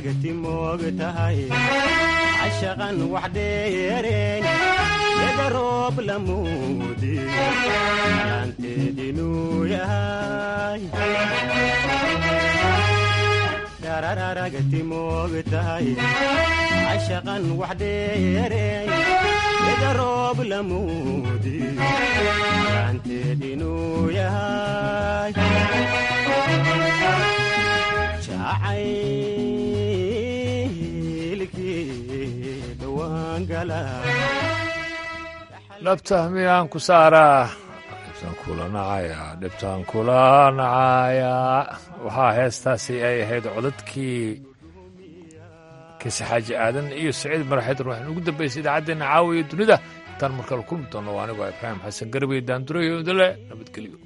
aragti moog tahay cashaqan wax dheereen eda roob lamuudi yaanteedinuu yahay aragti moog tahay cashaqan wax dheereen eda roob lamuudi yaanteedinuu yahay dhabta miyaan ku saaraa dhibtaan kula nacayaa dhibtaan kula nacayaa waxaa heestaasi ay ahayd codadkii kisi xaaji aadan iyo saciid maraxeedar waxaan ugu dambaysay idaacaddeena caawiya dunida intaan markale kulmi doonno waa anigoo ibraahim xasan garabey daandurayo dale nabadgelyo